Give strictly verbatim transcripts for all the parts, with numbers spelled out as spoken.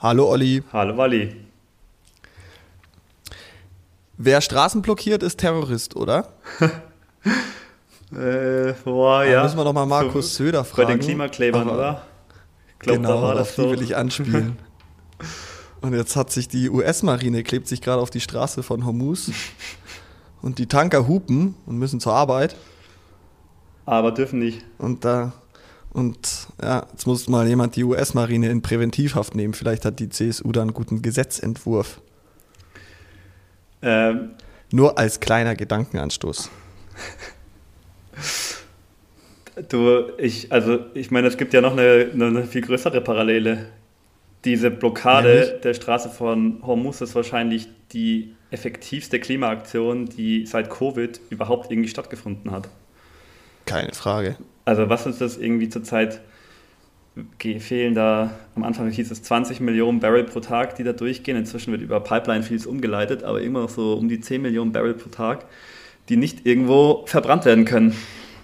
Hallo Olli. Hallo Wally. Wer Straßen blockiert, ist Terrorist, oder? äh, boah, Da ja. müssen wir doch mal Markus So, Söder bei fragen. den Klimaklebern, aber oder? Ich glaube, Genau, da war auf das die so. will ich anspielen. Und jetzt hat sich die U S-Marine, klebt sich gerade auf die Straße von Hormuz und die Tanker hupen und müssen zur Arbeit. Aber dürfen nicht. Und da und ja, jetzt muss mal jemand die U S-Marine in Präventivhaft nehmen. Vielleicht hat die C S U da einen guten Gesetzentwurf. Ähm, Nur als kleiner Gedankenanstoß. du, ich, also ich meine, es gibt ja noch eine, eine viel größere Parallele. Diese Blockade Nämlich? der Straße von Hormuz ist wahrscheinlich die effektivste Klimaaktion, die seit Covid überhaupt irgendwie stattgefunden hat. Keine Frage. Also was ist das irgendwie zurzeit? Ge- Fehlen da, am Anfang hieß es zwanzig Millionen Barrel pro Tag, die da durchgehen. Inzwischen wird über Pipeline vieles umgeleitet, aber immer noch so um die zehn Millionen Barrel pro Tag, die nicht irgendwo verbrannt werden können.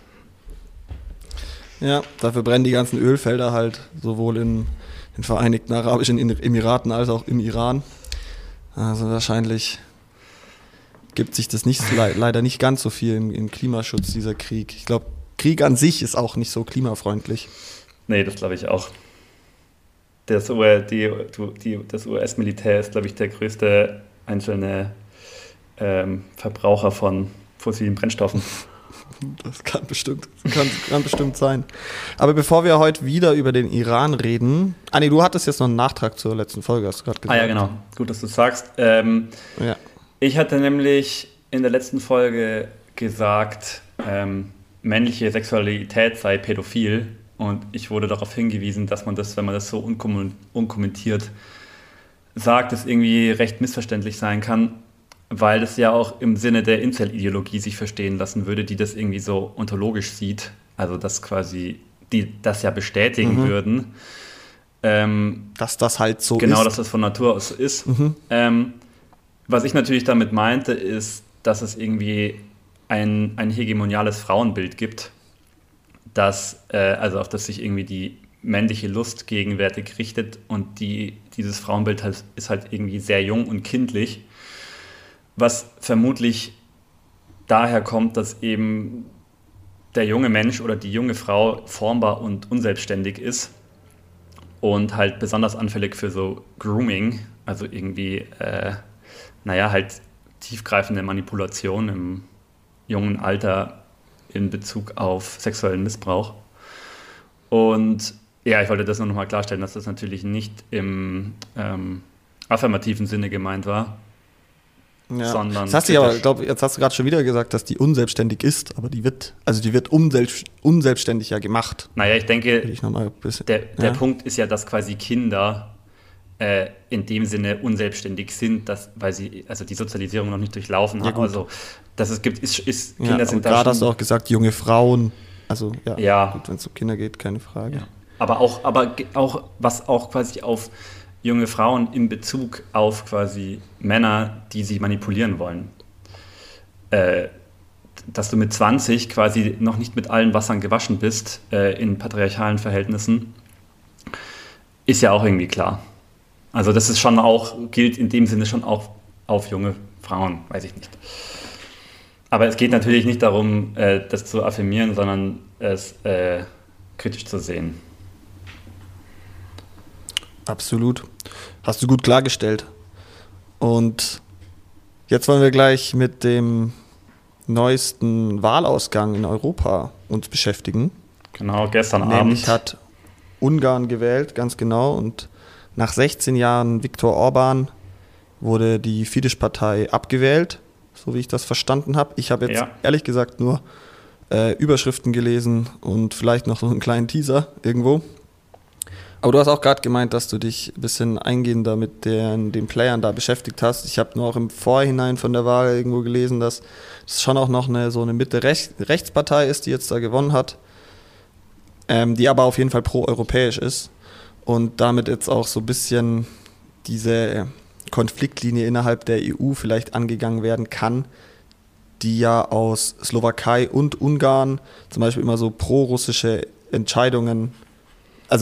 Ja, dafür brennen die ganzen Ölfelder halt sowohl in den Vereinigten Arabischen Emiraten als auch im Iran. Also wahrscheinlich gibt sich das nicht, le- leider nicht ganz so viel im, im Klimaschutz, dieser Krieg. Ich glaube, Krieg an sich ist auch nicht so klimafreundlich. Nee, das glaube ich auch. Das, U R, die, die, das U S-Militär ist, glaube ich, der größte einzelne ähm, Verbraucher von fossilen Brennstoffen. Das kann bestimmt, kann, kann bestimmt sein. Aber bevor wir heute wieder über den Iran reden, ah nee, du hattest jetzt noch einen Nachtrag zur letzten Folge, hast du gerade gesagt. Ah ja, genau. Gut, dass du es sagst. Ähm, Ja. Ich hatte nämlich in der letzten Folge gesagt, ähm, männliche Sexualität sei pädophil. Und ich wurde darauf hingewiesen, dass man das, wenn man das so unkommen- unkommentiert sagt, es irgendwie recht missverständlich sein kann, weil das ja auch im Sinne der Incel-Ideologie sich verstehen lassen würde, die das irgendwie so ontologisch sieht, also dass quasi die das ja bestätigen Mhm. würden. Ähm, Dass das halt so genau, ist. dass das von Natur aus so ist. Mhm. Ähm, was ich natürlich damit meinte, ist, dass es irgendwie ein, ein hegemoniales Frauenbild gibt, das, äh, also auf das sich irgendwie die männliche Lust gegenwärtig richtet, und die, dieses Frauenbild halt, ist halt irgendwie sehr jung und kindlich, was vermutlich daher kommt, dass eben der junge Mensch oder die junge Frau formbar und unselbstständig ist und halt besonders anfällig für so Grooming, also irgendwie, äh, naja, halt tiefgreifende Manipulation im jungen Alter in Bezug auf sexuellen Missbrauch. Und ja, ich wollte das nur noch mal klarstellen, dass das natürlich nicht im ähm, affirmativen Sinne gemeint war, Ja. sondern Das hast du ja, aber, kritisch. ich glaube, jetzt hast du gerade schon wieder gesagt, dass die unselbstständig ist, aber die wird, also die wird unselb, unselbstständig ja gemacht. Naja, ich denke, Will ich noch mal ein bisschen. der, der ja. Punkt ist ja, dass quasi Kinder äh, in dem Sinne unselbstständig sind, dass, weil sie also die Sozialisierung noch nicht durchlaufen Ja, haben. gut. Also, dass es gibt, ist, ist Ja, Kinder aber sind da gerade hast du schon, auch gesagt, junge Frauen. Also ja, Ja. gut, wenn es um Kinder geht, keine Frage. ja. aber auch, aber ge- auch, was auch quasi auf junge Frauen in Bezug auf quasi Männer, die sie manipulieren wollen. Äh, dass du mit zwanzig quasi noch nicht mit allen Wassern gewaschen bist äh, in patriarchalen Verhältnissen, ist ja auch irgendwie klar. Also das ist schon auch, gilt in dem Sinne schon auch auf junge Frauen, weiß ich nicht. Aber es geht natürlich nicht darum, äh, das zu affirmieren, sondern es äh, kritisch zu sehen. Absolut. Hast du gut klargestellt. Und jetzt wollen wir gleich mit dem neuesten Wahlausgang in Europa uns beschäftigen. Genau, gestern Nämlich Abend. hat Ungarn gewählt, ganz genau. Und nach sechzehn Jahren Viktor Orban wurde die Fidesz-Partei abgewählt, so wie ich das verstanden habe. Ich habe jetzt Ja. ehrlich gesagt nur äh, Überschriften gelesen und vielleicht noch so einen kleinen Teaser irgendwo. Aber du hast auch gerade gemeint, dass du dich ein bisschen eingehender mit den, den Playern da beschäftigt hast. Ich habe nur auch im Vorhinein von der Wahl irgendwo gelesen, dass es schon auch noch eine so eine Mitte-Rechtspartei ist, die jetzt da gewonnen hat, ähm, die aber auf jeden Fall pro-europäisch ist und damit jetzt auch so ein bisschen diese Konfliktlinie innerhalb der E U vielleicht angegangen werden kann, die ja aus Slowakei und Ungarn zum Beispiel immer so pro-russische Entscheidungen, also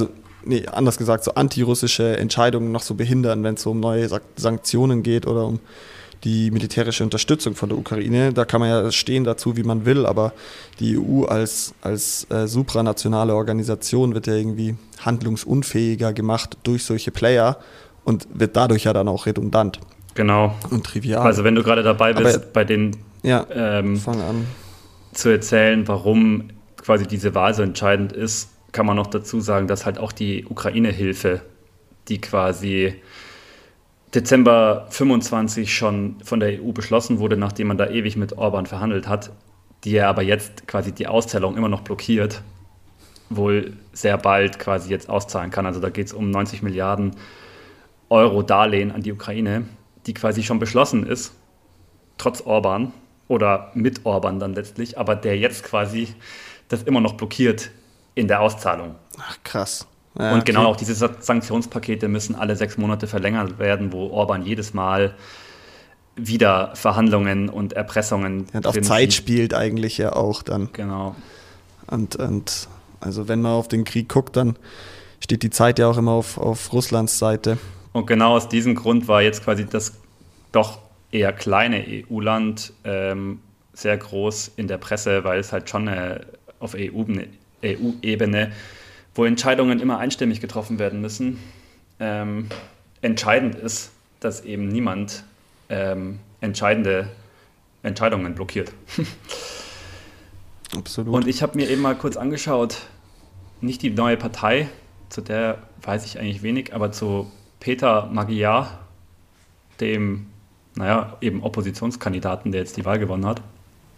nee, anders gesagt, so antirussische Entscheidungen noch so behindern, wenn es so um neue Sanktionen geht oder um die militärische Unterstützung von der Ukraine. Da kann man ja stehen dazu, wie man will, aber die E U als, als äh, supranationale Organisation wird ja irgendwie handlungsunfähiger gemacht durch solche Player und wird dadurch ja dann auch redundant. Genau. Und trivial. Also wenn du gerade dabei bist, aber, bei den ja, ähm, fang an. zu erzählen, warum quasi diese Wahl so entscheidend ist, kann man noch dazu sagen, dass halt auch die Ukraine-Hilfe, die quasi Dezember fünfundzwanzig schon von der E U beschlossen wurde, nachdem man da ewig mit Orban verhandelt hat, die ja aber jetzt quasi die Auszahlung immer noch blockiert, wohl sehr bald quasi jetzt auszahlen kann. Also da geht es um neunzig Milliarden Euro Darlehen an die Ukraine, die quasi schon beschlossen ist, trotz Orban oder mit Orban dann letztlich, aber der jetzt quasi das immer noch blockiert in der Auszahlung. Ach, krass. Ja, und genau okay. auch diese Sanktionspakete müssen alle sechs Monate verlängert werden, wo Orban jedes Mal wieder Verhandlungen und Erpressungen und auf Zeit spielt eigentlich ja auch dann. Genau. Und, und also wenn man auf den Krieg guckt, dann steht die Zeit ja auch immer auf, auf Russlands Seite. Und genau aus diesem Grund war jetzt quasi das doch eher kleine E U-Land ähm, sehr groß in der Presse, weil es halt schon eine, auf E U-Ebene, wo Entscheidungen immer einstimmig getroffen werden müssen, ähm, entscheidend ist, dass eben niemand ähm, entscheidende Entscheidungen blockiert. Absolut. Und ich habe mir eben mal kurz angeschaut, nicht die neue Partei, zu der weiß ich eigentlich wenig, aber zu Peter Magyar, dem, naja, eben Oppositionskandidaten, der jetzt die Wahl gewonnen hat.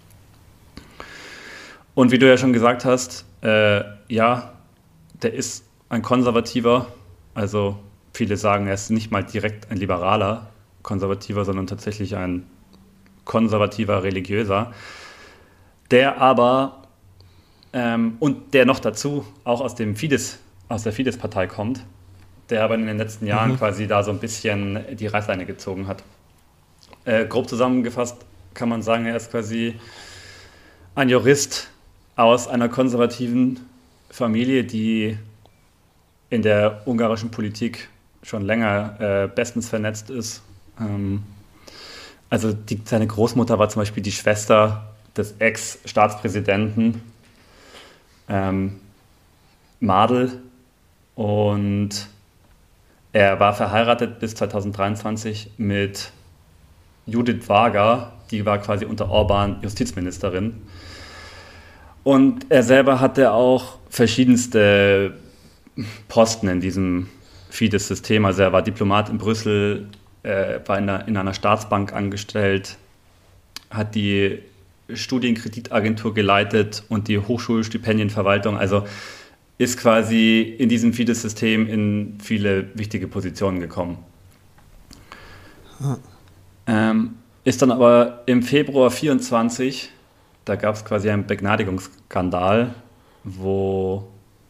Und wie du ja schon gesagt hast, äh, ja, der ist ein Konservativer, also viele sagen, er ist nicht mal direkt ein liberaler Konservativer, sondern tatsächlich ein konservativer Religiöser, der aber, ähm, und der noch dazu auch aus dem Fidesz, aus der Fidesz-Partei kommt, der aber in den letzten Jahren mhm. quasi da so ein bisschen die Reißleine gezogen hat. Äh, grob zusammengefasst kann man sagen, er ist quasi ein Jurist aus einer konservativen Familie, die in der ungarischen Politik schon länger äh, bestens vernetzt ist. Ähm, also die, seine Großmutter war zum Beispiel die Schwester des Ex-Staatspräsidenten ähm, Madl, und er war verheiratet bis zweitausenddreiundzwanzig mit Judith Varga, die war quasi unter Orban Justizministerin. Und er selber hatte auch verschiedenste Posten in diesem Fidesz-System. Also er war Diplomat in Brüssel, äh, war in einer, in einer Staatsbank angestellt, hat die Studienkreditagentur geleitet und die Hochschulstipendienverwaltung. Also ist quasi in diesem Fidesz-System in viele wichtige Positionen gekommen. Hm. Ähm, ist dann aber im Februar vierundzwanzig, da gab es quasi einen Begnadigungsskandal, wo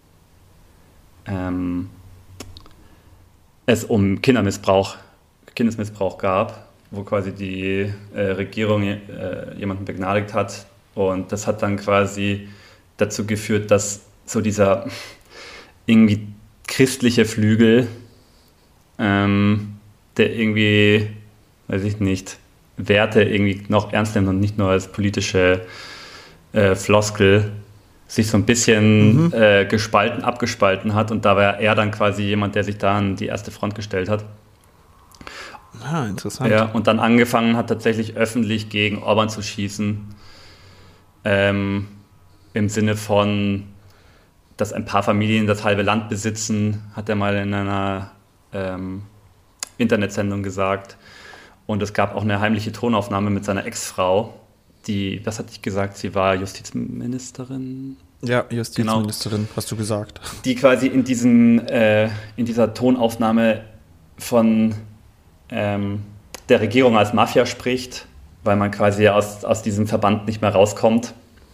ähm, es um Kindermissbrauch, Kindesmissbrauch gab, wo quasi die äh, Regierung äh, jemanden begnadigt hat. Und das hat dann quasi dazu geführt, dass so dieser irgendwie christliche Flügel, ähm, der irgendwie, weiß ich nicht, Werte irgendwie noch ernst nimmt und nicht nur als politische äh, Floskel, sich so ein bisschen mhm. äh, gespalten, abgespalten hat. Und da war er dann quasi jemand, der sich da an die erste Front gestellt hat. Ah, interessant. Ja, und dann angefangen hat, tatsächlich öffentlich gegen Orban zu schießen. Ähm, Im Sinne von, dass ein paar Familien das halbe Land besitzen, hat er mal in einer ähm, Internetsendung gesagt. Und es gab auch eine heimliche Tonaufnahme mit seiner Ex-Frau, die, was hatte ich gesagt, sie war Justizministerin? Ja, Justizministerin, genau. Hast du gesagt. Die quasi in, diesen, äh, in dieser Tonaufnahme von ähm, der Regierung als Mafia spricht, weil man quasi aus, aus diesem Verband nicht mehr rauskommt.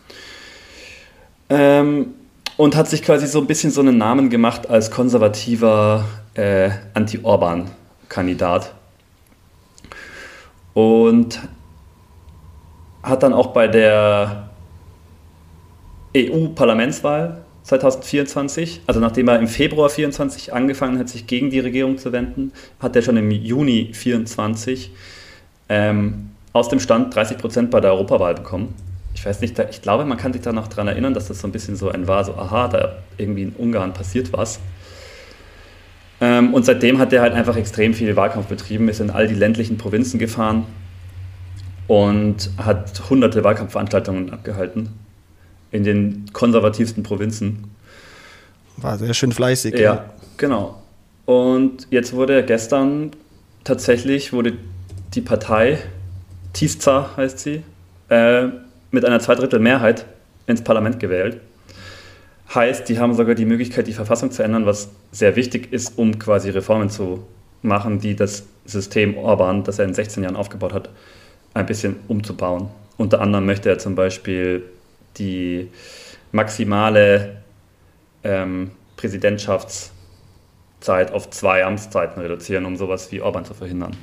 Ähm, und hat sich quasi so ein bisschen so einen Namen gemacht als konservativer äh, Anti-Orban-Kandidat. Und hat dann auch bei der E U-Parlamentswahl zwanzig vierundzwanzig, also nachdem er im Februar vierundzwanzig angefangen hat, sich gegen die Regierung zu wenden, hat er schon im Juni vierundzwanzig ähm, aus dem Stand dreißig Prozent bei der Europawahl bekommen. Ich weiß nicht, ich glaube, man kann sich da noch daran erinnern, dass das so ein bisschen so ein war, so aha, da irgendwie in Ungarn passiert was. Ähm, und seitdem hat er halt einfach extrem viel Wahlkampf betrieben, ist in all die ländlichen Provinzen gefahren und hat hunderte Wahlkampfveranstaltungen abgehalten in den konservativsten Provinzen. War sehr schön fleißig. Ja, ja, genau. Und jetzt wurde gestern tatsächlich, wurde die Partei, Tisza heißt sie, äh, mit einer Zweidrittelmehrheit ins Parlament gewählt. Heißt, die haben sogar die Möglichkeit, die Verfassung zu ändern, was sehr wichtig ist, um quasi Reformen zu machen, die das System Orban, das er in sechzehn Jahren aufgebaut hat, ein bisschen umzubauen. Unter anderem möchte er zum Beispiel die maximale ähm, Präsidentschaftszeit auf zwei Amtszeiten reduzieren, um sowas wie Orban zu verhindern.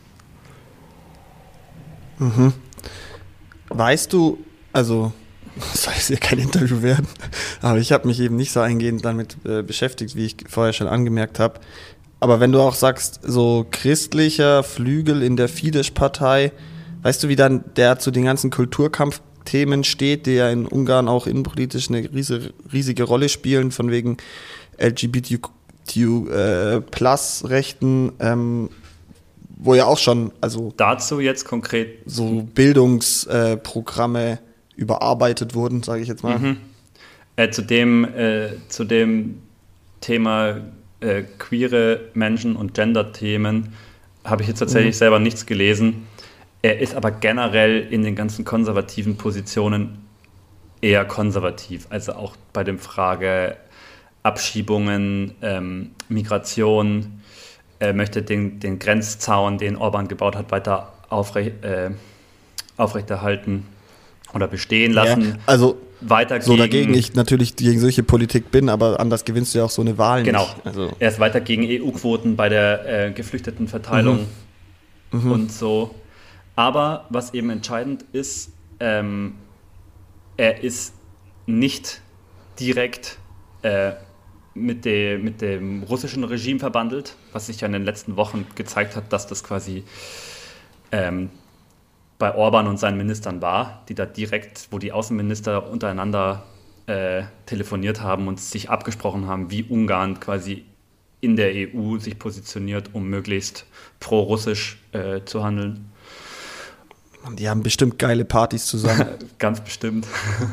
Mhm. Weißt du, also, das soll jetzt hier kein Interview werden, aber ich habe mich eben nicht so eingehend damit äh, beschäftigt, wie ich vorher schon angemerkt habe. Aber wenn du auch sagst, so christlicher Flügel in der Fidesz-Partei, weißt du, wie dann der zu den ganzen Kulturkampfthemen steht, die ja in Ungarn auch innenpolitisch eine riesige, riesige Rolle spielen, von wegen L G B T Q Plus Rechten, ähm, wo ja auch schon, also dazu jetzt konkret so Bildungsprogramme äh, überarbeitet wurden, sage ich jetzt mal. Mhm. Äh, zu dem äh, zu dem Thema äh, queere Menschen und Gender-Themen habe ich jetzt tatsächlich mhm. selber nichts gelesen. Er ist aber generell in den ganzen konservativen Positionen eher konservativ, also auch bei der Frage Abschiebungen, ähm, Migration. Er möchte den, den Grenzzaun, den Orban gebaut hat, weiter aufrecht, äh, aufrechterhalten oder bestehen lassen. Ja, also weiter so gegen, dagegen ich natürlich gegen solche Politik bin, aber anders gewinnst du ja auch so eine Wahl genau. nicht. Also. Er ist weiter gegen E U-Quoten bei der äh, Geflüchtetenverteilung mhm. Mhm. und so. Aber was eben entscheidend ist, ähm, er ist nicht direkt äh, mit, de, mit dem russischen Regime verbandelt, was sich ja in den letzten Wochen gezeigt hat, dass das quasi ähm, bei Orban und seinen Ministern war, die da direkt, wo die Außenminister untereinander äh, telefoniert haben und sich abgesprochen haben, wie Ungarn quasi in der E U sich positioniert, um möglichst pro-russisch äh, zu handeln. Die haben bestimmt geile Partys zusammen. Ganz bestimmt.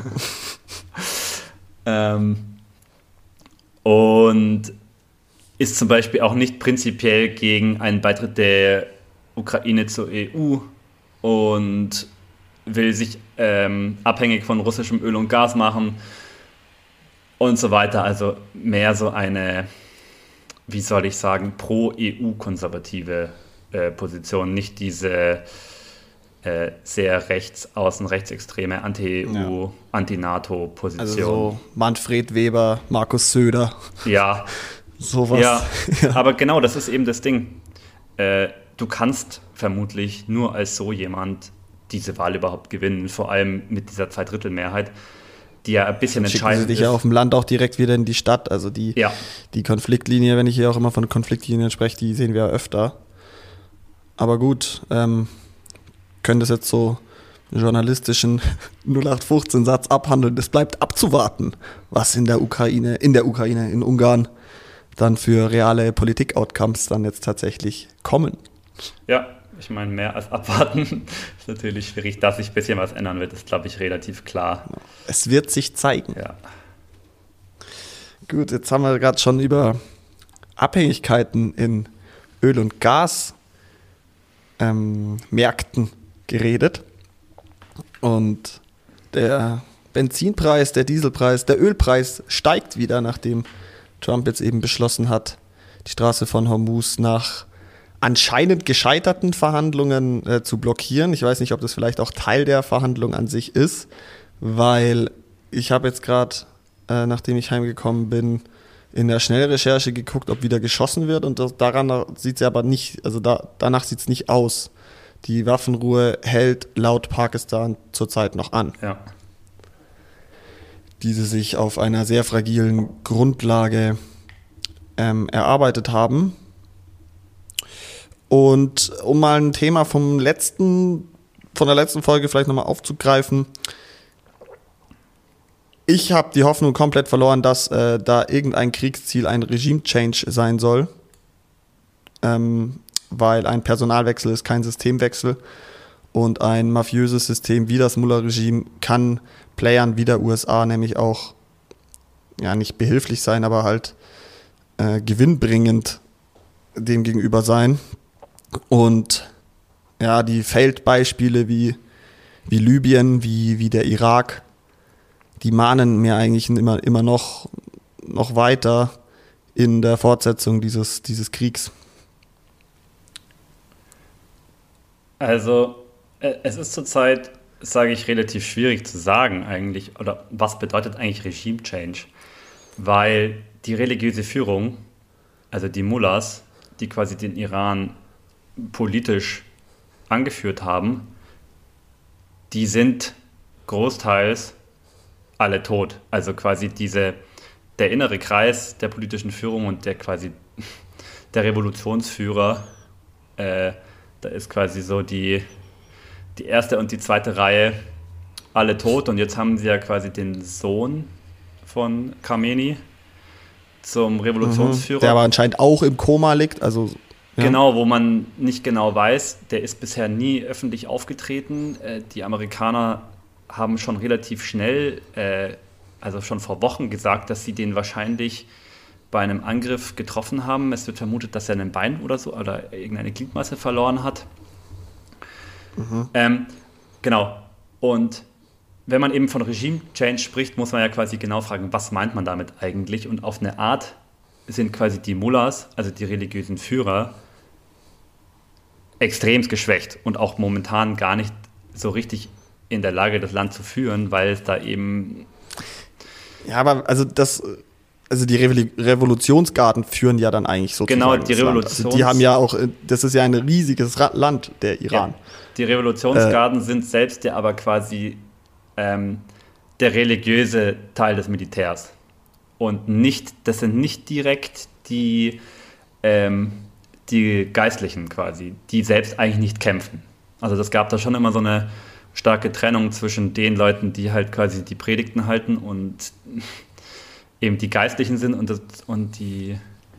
ähm, und ist zum Beispiel auch nicht prinzipiell gegen einen Beitritt der Ukraine zur E U und will sich ähm, abhängig von russischem Öl und Gas machen und so weiter. Also mehr so eine, wie soll ich sagen, pro-E U-konservative äh, Position, nicht diese äh, sehr rechts, außen rechtsextreme Anti-E U, ja. Anti-NATO-Position. Also so Manfred Weber, Markus Söder. Ja. Sowas. Ja, ja, aber genau, das ist eben das Ding. Äh, du kannst vermutlich nur als so jemand diese Wahl überhaupt gewinnen, vor allem mit dieser Zweidrittelmehrheit, die ja ein bisschen Schicken entscheidend sie dich ist. ja auf dem Land auch direkt wieder in die Stadt. Also die, ja. die Konfliktlinie, wenn ich hier auch immer von Konfliktlinien spreche, die sehen wir ja öfter. Aber gut, ähm, können das jetzt so einen journalistischen null acht fünfzehn Satz abhandeln. Es bleibt abzuwarten, was in der Ukraine, in der Ukraine, in Ungarn dann für reale Politik-Outcomes dann jetzt tatsächlich kommen. Ja, ich meine, mehr als abwarten ist natürlich schwierig. Dass sich ein bisschen was ändern wird, ist, glaube ich, relativ klar. Es wird sich zeigen. Ja. Gut, jetzt haben wir gerade schon über Abhängigkeiten in Öl- und Gasmärkten ähm, geredet. Und der Benzinpreis, der Dieselpreis, der Ölpreis steigt wieder, nachdem Trump jetzt eben beschlossen hat, die Straße von Hormuz nach anscheinend gescheiterten Verhandlungen äh, zu blockieren. Ich weiß nicht, ob das vielleicht auch Teil der Verhandlung an sich ist, weil ich habe jetzt gerade, äh, nachdem ich heimgekommen bin, in der Schnellrecherche geguckt, ob wieder geschossen wird, und das, daran sieht es aber nicht, also da, danach sieht es nicht aus. Die Waffenruhe hält laut Pakistan zurzeit noch an. Ja. die sie sich auf einer sehr fragilen Grundlage ähm, erarbeitet haben. Und um mal ein Thema vom letzten, von der letzten Folge vielleicht nochmal aufzugreifen, ich habe die Hoffnung komplett verloren, dass äh, da irgendein Kriegsziel ein Regime-Change sein soll, ähm, weil ein Personalwechsel ist kein Systemwechsel und ein mafiöses System wie das Mullah-Regime kann Playern wie der U S A nämlich auch, ja, nicht behilflich sein, aber halt äh, gewinnbringend dem gegenüber sein. Und ja, die Failed-Beispiele wie, wie Libyen, wie, wie der Irak, die mahnen mir eigentlich immer, immer noch, noch weiter in der Fortsetzung dieses, dieses Kriegs. Also, es ist zurzeit, sage ich, relativ schwierig zu sagen eigentlich, oder was bedeutet eigentlich Regime Change? Weil die religiöse Führung, also die Mullahs, die quasi den Iran politisch angeführt haben, die sind großteils alle tot. Also quasi diese, der innere Kreis der politischen Führung und der quasi der Revolutionsführer, äh, da ist quasi so die, die erste und die zweite Reihe alle tot und jetzt haben sie ja quasi den Sohn von Khamenei zum Revolutionsführer. Der aber anscheinend auch im Koma liegt, also ja. Genau, wo man nicht genau weiß, der ist bisher nie öffentlich aufgetreten. Äh, die Amerikaner haben schon relativ schnell, äh, also schon vor Wochen gesagt, dass sie den wahrscheinlich bei einem Angriff getroffen haben. Es wird vermutet, dass er ein Bein oder so oder irgendeine Gliedmaße verloren hat. Mhm. Ähm, genau. Und wenn man eben von Regime Change spricht, muss man ja quasi genau fragen, was meint man damit eigentlich? Und auf eine Art sind quasi die Mullahs, also die religiösen Führer, extremst geschwächt und auch momentan gar nicht so richtig in der Lage, das Land zu führen, weil es da eben... Ja, aber also das... Also die Revolutionsgarden führen ja dann eigentlich sozusagen genau, die Revolutions also die haben ja auch, das ist ja ein riesiges Land, der Iran. Ja, die Revolutionsgarden äh, sind selbst ja aber quasi ähm, der religiöse Teil des Militärs. Und nicht, das sind nicht direkt die, ähm, die Geistlichen quasi, die selbst eigentlich nicht kämpfen. Also das gab da schon immer so eine starke Trennung zwischen den Leuten, die halt quasi die Predigten halten und eben die Geistlichen sind und, das, und die,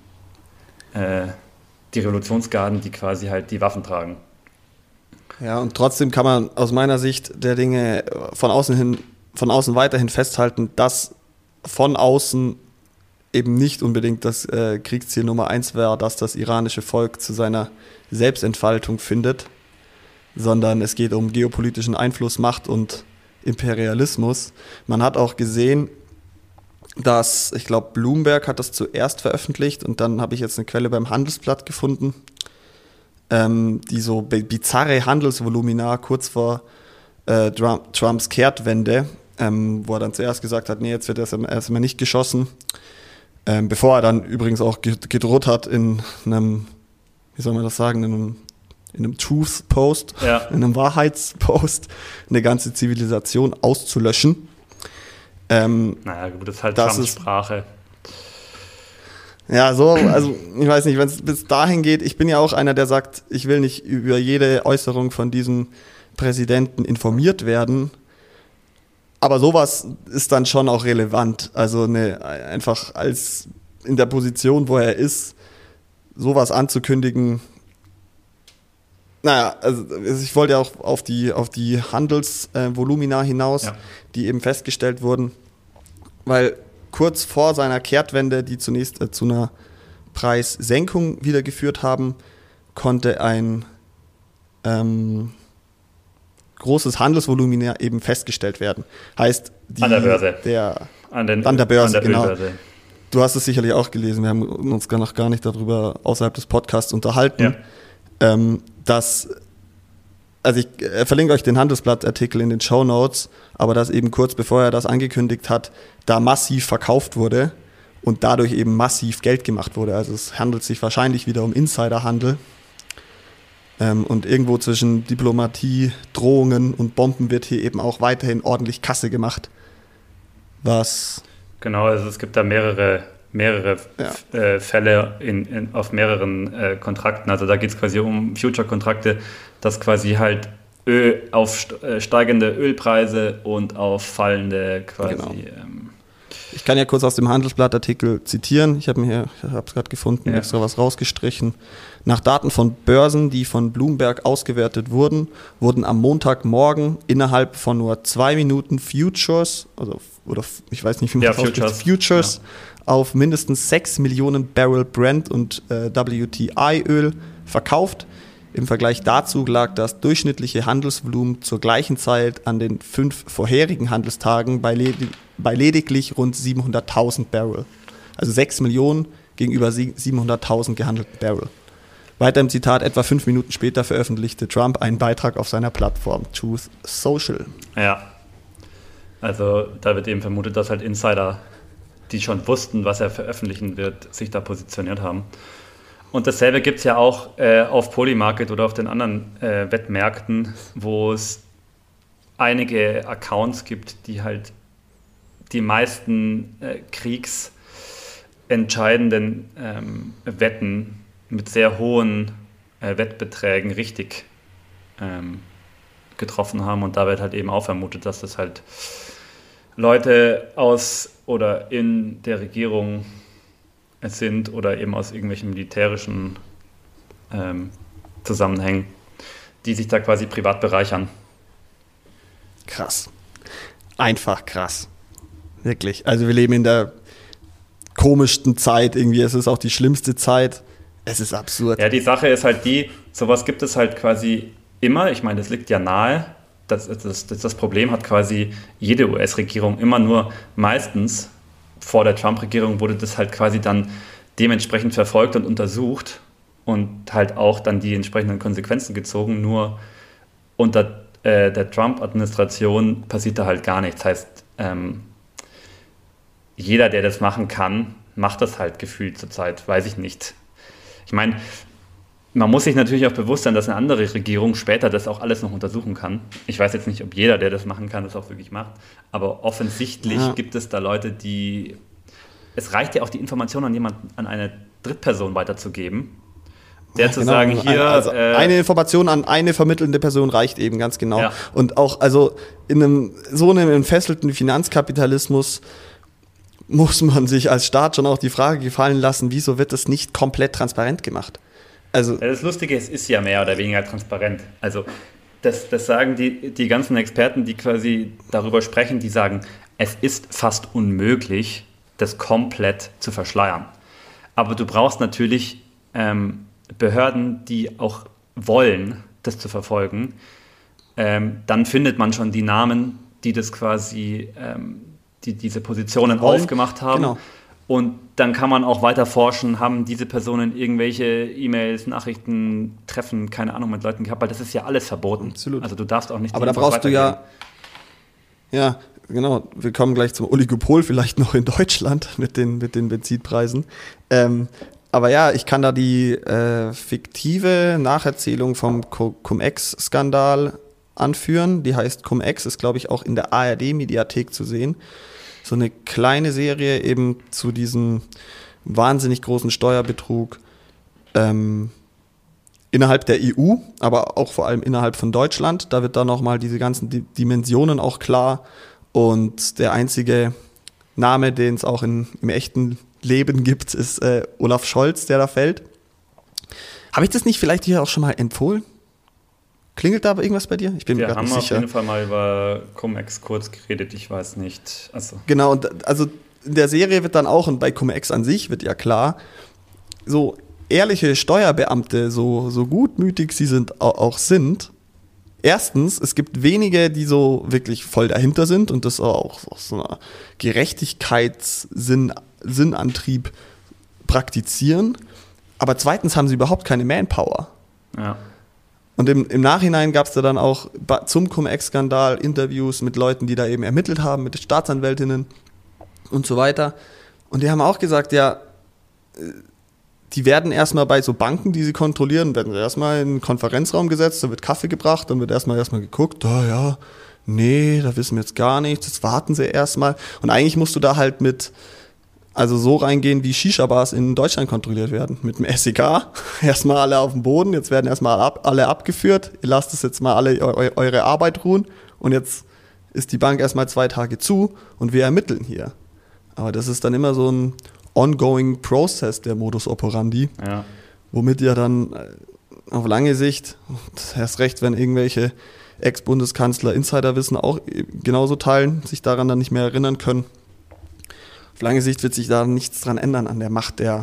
äh, die Revolutionsgarden, die quasi halt die Waffen tragen. Ja, und trotzdem kann man aus meiner Sicht der Dinge von außen hin, von außen weiterhin festhalten, dass von außen eben nicht unbedingt das äh, Kriegsziel Nummer eins wäre, dass das iranische Volk zu seiner Selbstentfaltung findet, sondern es geht um geopolitischen Einfluss, Macht und Imperialismus. Man hat auch gesehen, dass, ich glaube, Bloomberg hat das zuerst veröffentlicht und dann habe ich jetzt eine Quelle beim Handelsblatt gefunden, ähm, die so bizarre Handelsvolumina kurz vor äh, Trumps Kehrtwende, ähm, wo er dann zuerst gesagt hat, nee, jetzt wird erst einmal nicht geschossen, ähm, bevor er dann übrigens auch gedroht hat in einem, wie soll man das sagen, in einem, in einem Truth-Post, ja. in einem Wahrheitspost, eine ganze Zivilisation auszulöschen. Ähm, naja, gut, das ist halt Trumps Sprache. Ja, so, also ich weiß nicht, wenn es bis dahin geht, ich bin ja auch einer, der sagt, ich will nicht über jede Äußerung von diesem Präsidenten informiert werden, aber sowas ist dann schon auch relevant, also eine, einfach als in der Position, wo er ist, sowas anzukündigen. Naja, also ich wollte ja auch auf die, auf die Handelsvolumina äh, hinaus, ja. die eben festgestellt wurden, weil kurz vor seiner Kehrtwende, die zunächst äh, zu einer Preissenkung wieder geführt haben, konnte ein ähm, großes Handelsvolumina eben festgestellt werden. Heißt, die, an der Börse. Der, an, den, an der Börse, an der genau. Ölbörse. Du hast es sicherlich auch gelesen, wir haben uns gar noch gar nicht darüber außerhalb des Podcasts unterhalten. Ja. Ähm, dass, also ich äh, verlinke euch den Handelsblatt-Artikel in den Shownotes, aber dass eben kurz bevor er das angekündigt hat, da massiv verkauft wurde und dadurch eben massiv Geld gemacht wurde. Also es handelt sich wahrscheinlich wieder um Insiderhandel. Ähm, und irgendwo zwischen Diplomatie, Drohungen und Bomben wird hier eben auch weiterhin ordentlich Kasse gemacht. was... Genau, also es gibt da mehrere, mehrere Ja. äh, Fälle in, in, auf mehreren äh, Kontrakten. Also da geht es quasi um Future-Kontrakte, dass quasi halt Öl auf st- äh, steigende Ölpreise und auf fallende quasi... Genau. Ähm, Ich kann ja kurz aus dem Handelsblatt-Artikel zitieren. Ich habe mir, ich habe es gerade gefunden, Ja. extra was rausgestrichen. Nach Daten von Börsen, die von Bloomberg ausgewertet wurden, wurden am Montagmorgen innerhalb von nur zwei Minuten Futures, also oder ich weiß nicht, wie man Ja, das ausspricht, Futures. Futures auf mindestens sechs Millionen Barrel Brent und äh, W T I-Öl verkauft. Im Vergleich dazu lag das durchschnittliche Handelsvolumen zur gleichen Zeit an den fünf vorherigen Handelstagen bei, led- bei lediglich rund siebenhunderttausend Barrel. Also sechs Millionen gegenüber sie- siebenhunderttausend gehandelten Barrel. Weiter im Zitat, etwa fünf Minuten später veröffentlichte Trump einen Beitrag auf seiner Plattform Truth Social. ja, also da wird eben vermutet, dass halt Insider, die schon wussten, was er veröffentlichen wird, sich da positioniert haben. Und dasselbe gibt es ja auch äh, auf Polymarket oder auf den anderen äh, Wettmärkten, wo es einige Accounts gibt, die halt die meisten äh, kriegsentscheidenden ähm, Wetten mit sehr hohen äh, Wettbeträgen richtig ähm, getroffen haben. Und da wird halt eben auch vermutet, dass das halt Leute aus oder in der Regierung sind oder eben aus irgendwelchen militärischen ähm, Zusammenhängen, die sich da quasi privat bereichern. Krass. Einfach krass. Wirklich. Also wir leben in der komischsten Zeit irgendwie. Es ist auch die schlimmste Zeit. Es ist absurd. Ja, die Sache ist halt die, sowas gibt es halt quasi immer. Ich meine, das liegt ja nahe. Das, das, das, das Problem hat quasi jede U S-Regierung immer, nur meistens vor der Trump-Regierung wurde das halt quasi dann dementsprechend verfolgt und untersucht und halt auch dann die entsprechenden Konsequenzen gezogen. Nur unter äh, der Trump-Administration passiert da halt gar nichts. Heißt, ähm, jeder, der das machen kann, macht das halt gefühlt zurzeit, weiß ich nicht. Ich meine, man muss sich natürlich auch bewusst sein, dass eine andere Regierung später das auch alles noch untersuchen kann. Ich weiß jetzt nicht, ob jeder, der das machen kann, das auch wirklich macht. Aber offensichtlich Ja. gibt es da Leute, die... Es reicht ja auch, die Information an jemanden, an eine Drittperson weiterzugeben, der Ja, zu genau. sagen, hier... Also äh, eine Information an eine vermittelnde Person reicht eben ganz genau. Ja. Und auch, also in einem so einem entfesselten Finanzkapitalismus muss man sich als Staat schon auch die Frage gefallen lassen, wieso wird das nicht komplett transparent gemacht? Also, Ja, das Lustige ist, es ist ja mehr oder weniger transparent. Also das, das sagen die, die ganzen Experten, die quasi darüber sprechen, die sagen, es ist fast unmöglich, das komplett zu verschleiern. Aber du brauchst natürlich ähm, Behörden, die auch wollen, das zu verfolgen. Ähm, dann findet man schon die Namen, die das quasi, ähm, die diese Positionen wollen. aufgemacht haben. Genau. Und dann kann man auch weiter forschen, haben diese Personen irgendwelche E-Mails, Nachrichten, Treffen, keine Ahnung, mit Leuten gehabt, weil das ist ja alles verboten. Absolut. Also du darfst auch nicht... aber die da Infos brauchst du ja, ja, genau, wir kommen gleich zum Oligopol, vielleicht noch in Deutschland mit den, mit den Benzinpreisen. Ähm, aber ja, ich kann da die äh, fiktive Nacherzählung vom Co- Cum-Ex-Skandal anführen. Die heißt Cum-Ex, ist glaube ich auch in der A R D-Mediathek zu sehen. So eine kleine Serie eben zu diesem wahnsinnig großen Steuerbetrug ähm, innerhalb der E U, aber auch vor allem innerhalb von Deutschland. Da wird dann nochmal diese ganzen Di- Dimensionen auch klar. Und der einzige Name, den es auch in, im echten Leben gibt, ist äh, Olaf Scholz, der da fällt. Habe ich das nicht vielleicht hier auch schon mal empfohlen? Klingelt da aber irgendwas bei dir? Ich bin mir Wir gerade haben nicht auf sicher. jeden Fall mal über Cum-Ex kurz geredet, ich weiß nicht. Also, Genau, und also in der Serie wird dann auch, und bei Cum-Ex an sich wird ja klar, so ehrliche Steuerbeamte, so, so gutmütig sie sind, au- auch sind, erstens, es gibt wenige, die so wirklich voll dahinter sind und das auch aus so einer Gerechtigkeitssinnantrieb praktizieren, aber zweitens haben sie überhaupt keine Manpower. ja. Und im, im Nachhinein gab es da dann auch ba- zum Cum-Ex-Skandal Interviews mit Leuten, die da eben ermittelt haben, mit Staatsanwältinnen und so weiter. Und die haben auch gesagt, ja, äh, die werden erstmal bei so Banken, die sie kontrollieren, werden sie erstmal in einen Konferenzraum gesetzt, dann wird Kaffee gebracht, dann wird erstmal erstmal geguckt, da ja, nee, da wissen wir jetzt gar nichts, jetzt warten sie erstmal. Und eigentlich musst du da halt mit, also so reingehen, wie Shisha-Bars in Deutschland kontrolliert werden. Mit dem S E K, erstmal alle auf dem Boden, jetzt werden erstmal ab, alle abgeführt, ihr lasst es jetzt mal alle eu, eure Arbeit ruhen und jetzt ist die Bank erstmal zwei Tage zu und wir ermitteln hier. Aber das ist dann immer so ein ongoing Process, der Modus operandi, ja. womit ja dann auf lange Sicht, erst recht, wenn irgendwelche Ex-Bundeskanzler Insiderwissen auch genauso teilen, sich daran dann nicht mehr erinnern können. Auf lange Sicht wird sich da nichts dran ändern an der Macht der,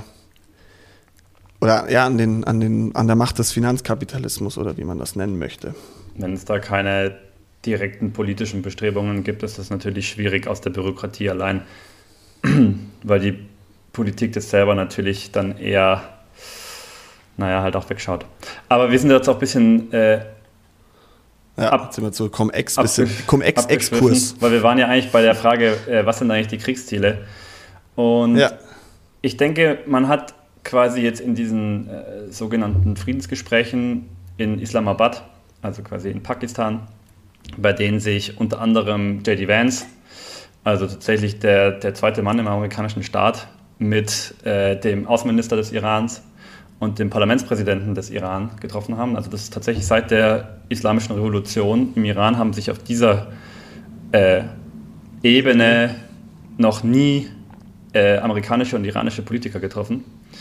oder ja, an, den, an, den, an der Macht des Finanzkapitalismus oder wie man das nennen möchte. Wenn es da keine direkten politischen Bestrebungen gibt, ist das natürlich schwierig aus der Bürokratie allein, weil die Politik das selber natürlich dann eher, naja, halt auch wegschaut. Aber wir sind jetzt auch ein bisschen äh, ja, ab, jetzt sind wir zu Cum-Ex, bisschen Cum-Ex-Exkurs. Weil wir waren ja eigentlich bei der Frage, äh, was sind eigentlich die Kriegsziele? Und ja. ich denke, man hat quasi jetzt in diesen äh, sogenannten Friedensgesprächen in Islamabad, also quasi in Pakistan, bei denen sich unter anderem J D Vance, also tatsächlich der, der zweite Mann im amerikanischen Staat, mit äh, dem Außenminister des Irans und dem Parlamentspräsidenten des Iran getroffen haben. Also das ist tatsächlich seit der Islamischen Revolution im Iran haben sich auf dieser äh, Ebene noch nie äh, amerikanische und iranische Politiker getroffen.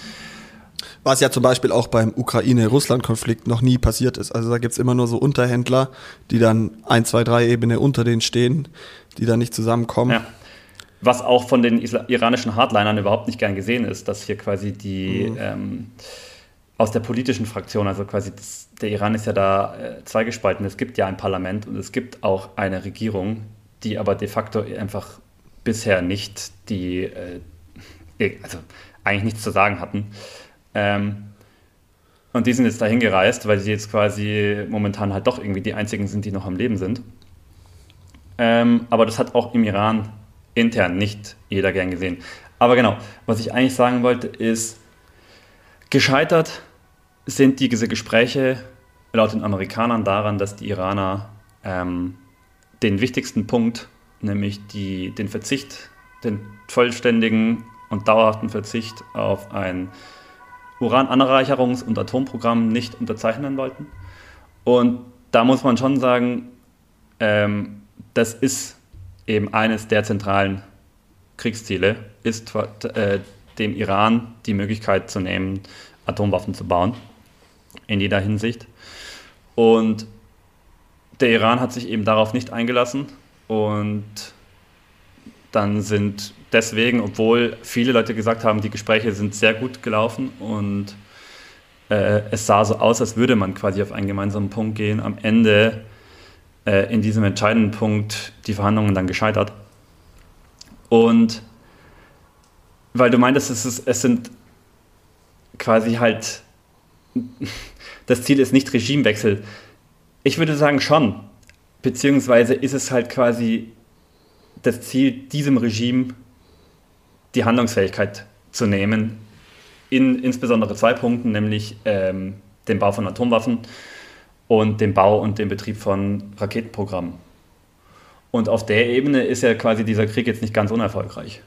Was ja zum Beispiel auch beim Ukraine-Russland-Konflikt noch nie passiert ist. Also da gibt es immer nur so Unterhändler, die dann ein, zwei, drei Ebene unter denen stehen, die dann nicht zusammenkommen. Ja. Was auch von den Isla- iranischen Hardlinern überhaupt nicht gern gesehen ist, dass hier quasi die mhm. ähm, aus der politischen Fraktion, also quasi das, der Iran ist ja da äh, zweigespalten. Es gibt ja ein Parlament und es gibt auch eine Regierung, die aber de facto einfach bisher nicht die, äh, also eigentlich nichts zu sagen hatten. Ähm, und die sind jetzt dahin gereist, weil sie jetzt quasi momentan halt doch irgendwie die einzigen sind, die noch am Leben sind. Ähm, aber das hat auch im Iran intern nicht jeder gern gesehen. Aber genau, was ich eigentlich sagen wollte, ist, gescheitert sind diese Gespräche laut den Amerikanern daran, dass die Iraner ähm, den wichtigsten Punkt, nämlich die, den Verzicht, den vollständigen und dauerhaften Verzicht auf ein Urananreicherungs- und Atomprogramm nicht unterzeichnen wollten. Und da muss man schon sagen, ähm, das ist eben eines der zentralen Kriegsziele, ist äh, dem Iran die Möglichkeit zu nehmen, Atomwaffen zu bauen, in jeder Hinsicht. Und der Iran hat sich eben darauf nicht eingelassen und dann sind deswegen, obwohl viele Leute gesagt haben, die Gespräche sind sehr gut gelaufen und äh, es sah so aus, als würde man quasi auf einen gemeinsamen Punkt gehen, am Ende äh, in diesem entscheidenden Punkt die Verhandlungen dann gescheitert. Und weil du meintest, es, ist, es sind quasi halt, das Ziel ist nicht Regimewechsel. Ich würde sagen schon, beziehungsweise ist es halt quasi das Ziel, diesem Regime die Handlungsfähigkeit zu nehmen, in insbesondere zwei Punkten, nämlich ähm, dem Bau von Atomwaffen und dem Bau und dem Betrieb von Raketenprogrammen. Und auf der Ebene ist ja quasi dieser Krieg jetzt nicht ganz unerfolgreich.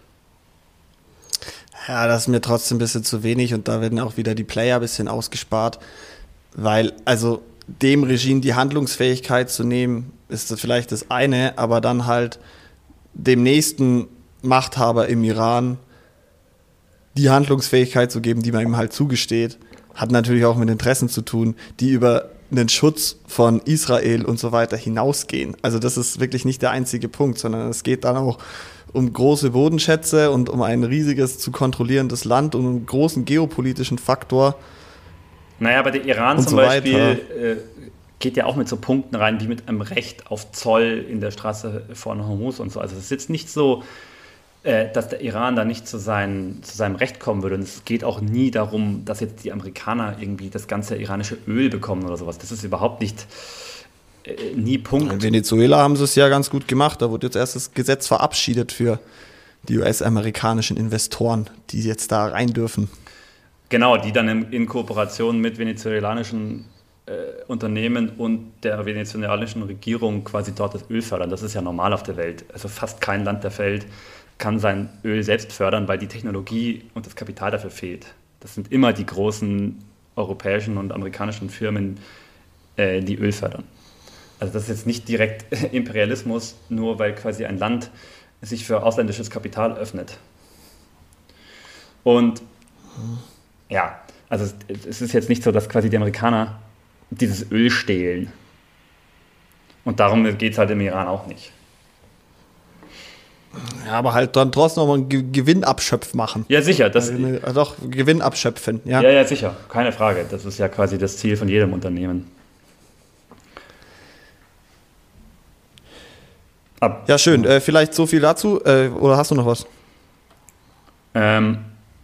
Ja, das ist mir trotzdem ein bisschen zu wenig und da werden auch wieder die Player ein bisschen ausgespart, weil also dem Regime die Handlungsfähigkeit zu nehmen, ist das vielleicht das eine, aber dann halt dem nächsten Machthaber im Iran die Handlungsfähigkeit zu geben, die man ihm halt zugesteht, hat natürlich auch mit Interessen zu tun, die über einen Schutz von Israel und so weiter hinausgehen. Also das ist wirklich nicht der einzige Punkt, sondern es geht dann auch um große Bodenschätze und um ein riesiges zu kontrollierendes Land und um einen großen geopolitischen Faktor. Naja, aber der Iran zum so Beispiel äh, geht ja auch mit so Punkten rein, wie mit einem Recht auf Zoll in der Straße von Hormuz und so. Also es ist jetzt nicht so, äh, dass der Iran da nicht zu, sein, zu seinem Recht kommen würde. Und es geht auch nie darum, dass jetzt die Amerikaner irgendwie das ganze iranische Öl bekommen oder sowas. Das ist überhaupt nicht äh, nie Punkt. In Venezuela haben sie es ja ganz gut gemacht. Da wurde jetzt erst das Gesetz verabschiedet für die U S-amerikanischen Investoren, die jetzt da rein dürfen. Genau, die dann in, in Kooperation mit venezolanischen äh, Unternehmen und der venezolanischen Regierung quasi dort das Öl fördern. Das ist ja normal auf der Welt. Also fast kein Land der Welt kann sein Öl selbst fördern, weil die Technologie und das Kapital dafür fehlt. Das sind immer die großen europäischen und amerikanischen Firmen, äh, die Öl fördern. Also das ist jetzt nicht direkt Imperialismus, nur weil quasi ein Land sich für ausländisches Kapital öffnet. Und ja, also es, es ist jetzt nicht so, dass quasi die Amerikaner dieses Öl stehlen. Und darum geht es halt im Iran auch nicht. Ja, aber halt dann trotzdem noch mal einen Ge- Gewinnabschöpf machen. Ja, sicher. Das, also, also doch, Gewinn abschöpfen. Ja. ja, ja, sicher. Keine Frage. Das ist ja quasi das Ziel von jedem Unternehmen. Ab. Ja, schön. Äh, vielleicht so viel dazu. Äh, oder hast du noch was? Ähm,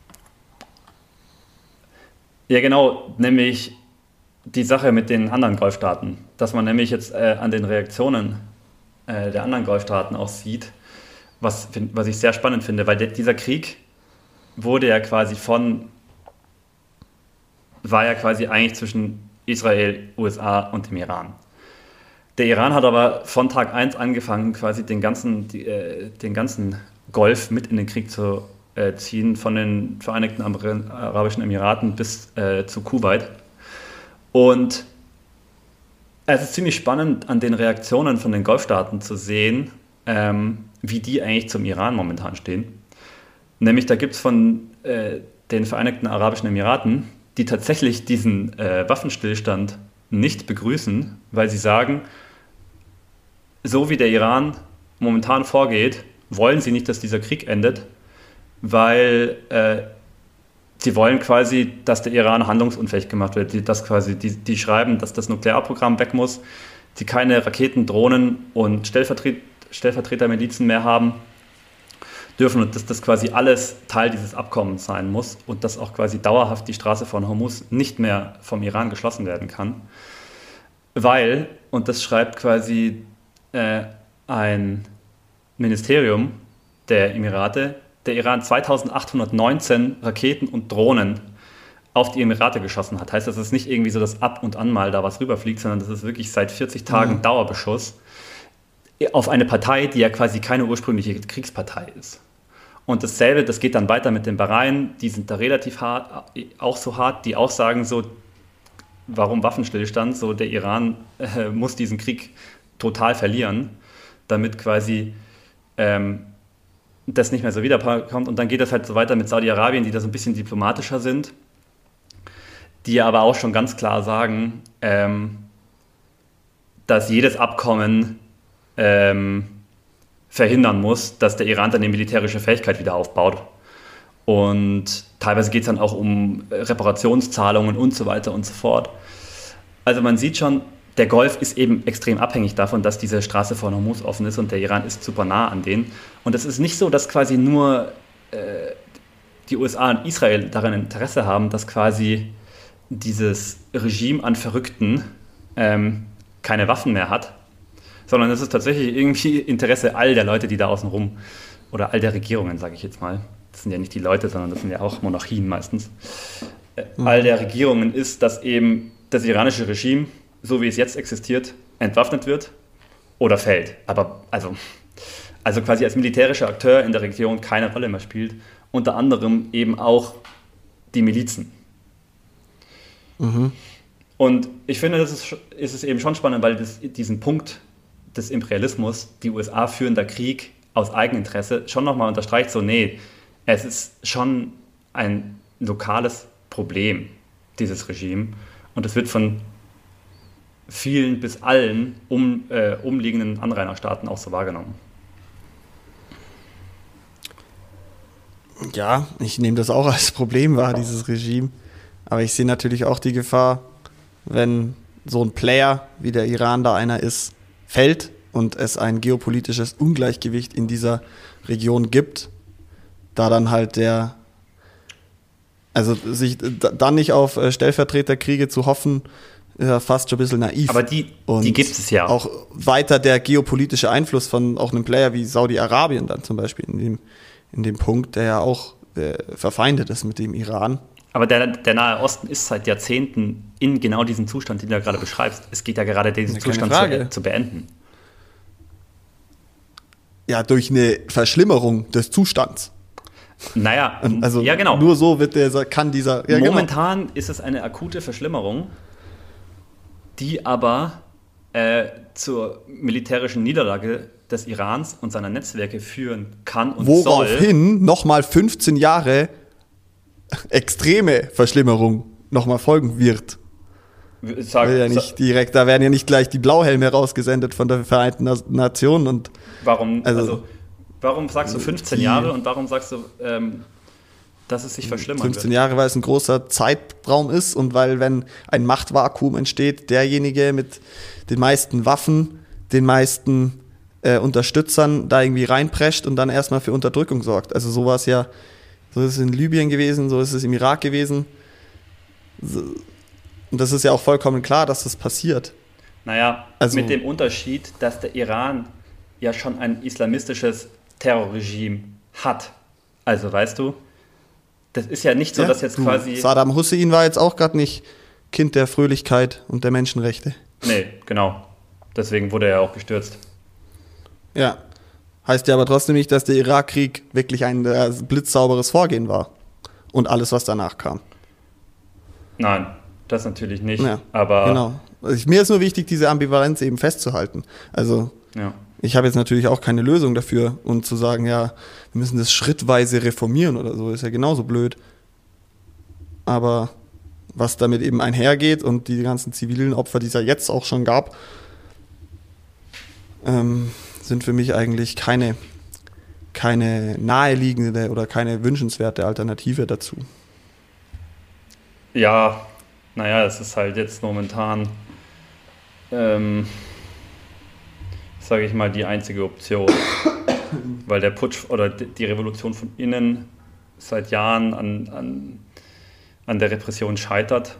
ja, genau. Nämlich die Sache mit den anderen Golfstaaten. Dass man nämlich jetzt äh, an den Reaktionen äh, der anderen Golfstaaten auch sieht, was, was ich sehr spannend finde, weil de, dieser Krieg wurde ja quasi von, war ja quasi eigentlich zwischen Israel, U S A und dem Iran. Der Iran hat aber von Tag eins angefangen, quasi den ganzen, die, äh, den ganzen Golf mit in den Krieg zu äh, ziehen, von den Vereinigten Arabischen Emiraten bis äh, zu Kuwait. Und es ist ziemlich spannend, an den Reaktionen von den Golfstaaten zu sehen, ähm, wie die eigentlich zum Iran momentan stehen. Nämlich da gibt es von äh, den Vereinigten Arabischen Emiraten, die tatsächlich diesen äh, Waffenstillstand nicht begrüßen, weil sie sagen, so wie der Iran momentan vorgeht, wollen sie nicht, dass dieser Krieg endet, weil äh, sie wollen quasi, dass der Iran handlungsunfähig gemacht wird. Die, dass quasi, die, die schreiben, dass das Nuklearprogramm weg muss, sie keine Raketen, Drohnen und Stellvertret- Stellvertretermilizen mehr haben dürfen und dass das quasi alles Teil dieses Abkommens sein muss und dass auch quasi dauerhaft die Straße von Hormuz nicht mehr vom Iran geschlossen werden kann. Weil, und das schreibt quasi äh, ein Ministerium der Emirate, der Iran zweitausendachthundertneunzehn Raketen und Drohnen auf die Emirate geschossen hat. Heißt, das ist nicht irgendwie so, dass ab und an mal da was rüberfliegt, sondern das ist wirklich seit vierzig Tagen mhm. Dauerbeschuss auf eine Partei, die ja quasi keine ursprüngliche Kriegspartei ist. Und dasselbe, das geht dann weiter mit den Bahrain, die sind da relativ hart, auch so hart, die auch sagen so, warum Waffenstillstand? So, der Iran äh, muss diesen Krieg total verlieren, damit quasi ähm, das nicht mehr so wiederkommt. Und dann geht das halt so weiter mit Saudi-Arabien, die da so ein bisschen diplomatischer sind, die aber auch schon ganz klar sagen, ähm, dass jedes Abkommen ähm, verhindern muss, dass der Iran dann die militärische Fähigkeit wieder aufbaut. Und teilweise geht es dann auch um Reparationszahlungen und so weiter und so fort. Also man sieht schon, der Golf ist eben extrem abhängig davon, dass diese Straße von Hormuz offen ist und der Iran ist super nah an denen. Und es ist nicht so, dass quasi nur äh, die U S A und Israel daran Interesse haben, dass quasi dieses Regime an Verrückten ähm, keine Waffen mehr hat, sondern es ist tatsächlich irgendwie Interesse all der Leute, die da außen rum, oder all der Regierungen, sage ich jetzt mal, das sind ja nicht die Leute, sondern das sind ja auch Monarchien meistens, äh, mhm. all der Regierungen ist, dass eben das iranische Regime, so wie es jetzt existiert, entwaffnet wird oder fällt. Aber also, also quasi als militärischer Akteur in der Region keine Rolle mehr spielt. Unter anderem eben auch die Milizen. Mhm. Und ich finde, das ist, ist es eben schon spannend, weil das, diesen Punkt des Imperialismus, die U S A führen da Krieg aus Eigeninteresse, schon nochmal unterstreicht, so nee, es ist schon ein lokales Problem, dieses Regime. Und es wird von vielen bis allen um, äh, umliegenden Anrainerstaaten auch so wahrgenommen. Ja, ich nehme das auch als Problem wahr, dieses Regime. Aber ich sehe natürlich auch die Gefahr, wenn so ein Player, wie der Iran da einer ist, fällt und es ein geopolitisches Ungleichgewicht in dieser Region gibt, da dann halt der, also sich dann nicht auf Stellvertreterkriege zu hoffen, ist ja fast schon ein bisschen naiv. Aber die, die gibt es ja. Auch weiter der geopolitische Einfluss von auch einem Player wie Saudi-Arabien dann zum Beispiel in dem, in dem Punkt, der ja auch äh, verfeindet ist mit dem Iran. Aber der, der Nahe Osten ist seit Jahrzehnten in genau diesem Zustand, den du ja gerade beschreibst. Es geht ja gerade, diesen Zustand zu, zu beenden. Ja, durch eine Verschlimmerung des Zustands. Naja, also ja genau. Nur so wird der, kann dieser... Ja, Momentan genau. ist es eine akute Verschlimmerung, die aber äh, zur militärischen Niederlage des Irans und seiner Netzwerke führen kann und soll. Woraufhin nochmal fünfzehn Jahre extreme Verschlimmerung nochmal folgen wird. Sag, ja nicht direkt, da werden ja nicht gleich die Blauhelme rausgesendet von der Vereinten Nationen. Und warum, also, also, warum sagst du fünfzehn Jahre und warum sagst du, ähm, dass es sich verschlimmern fünfzehn wird? Jahre, weil es ein großer Zeitraum ist und weil, wenn ein Machtvakuum entsteht, derjenige mit den meisten Waffen, den meisten äh, Unterstützern da irgendwie reinprescht und dann erstmal für Unterdrückung sorgt. Also so war es ja, so ist es in Libyen gewesen, so ist es im Irak gewesen. So, und das ist ja auch vollkommen klar, dass das passiert. Naja, also, mit dem Unterschied, dass der Iran ja schon ein islamistisches Terrorregime hat. Also, weißt du, das ist ja nicht so, ja, dass jetzt du, quasi... Saddam Hussein war jetzt auch gerade nicht Kind der Fröhlichkeit und der Menschenrechte. Nee, genau. Deswegen wurde er ja auch gestürzt. Ja. Heißt ja aber trotzdem nicht, dass der Irakkrieg wirklich ein äh, blitzsauberes Vorgehen war. Und alles, was danach kam. Nein, das natürlich nicht. Ja, aber genau. Also mir ist nur wichtig, diese Ambivalenz eben festzuhalten. Also ja. Ich habe jetzt natürlich auch keine Lösung dafür. Und zu sagen, ja, wir müssen das schrittweise reformieren oder so, ist ja genauso blöd. Aber was damit eben einhergeht und die ganzen zivilen Opfer, die es ja jetzt auch schon gab, ähm, sind für mich eigentlich keine, keine naheliegende oder keine wünschenswerte Alternative dazu. Ja, naja, es ist halt jetzt momentan, ähm, sage ich mal, die einzige Option. Weil der Putsch oder die Revolution von innen seit Jahren an, an, an der Repression scheitert.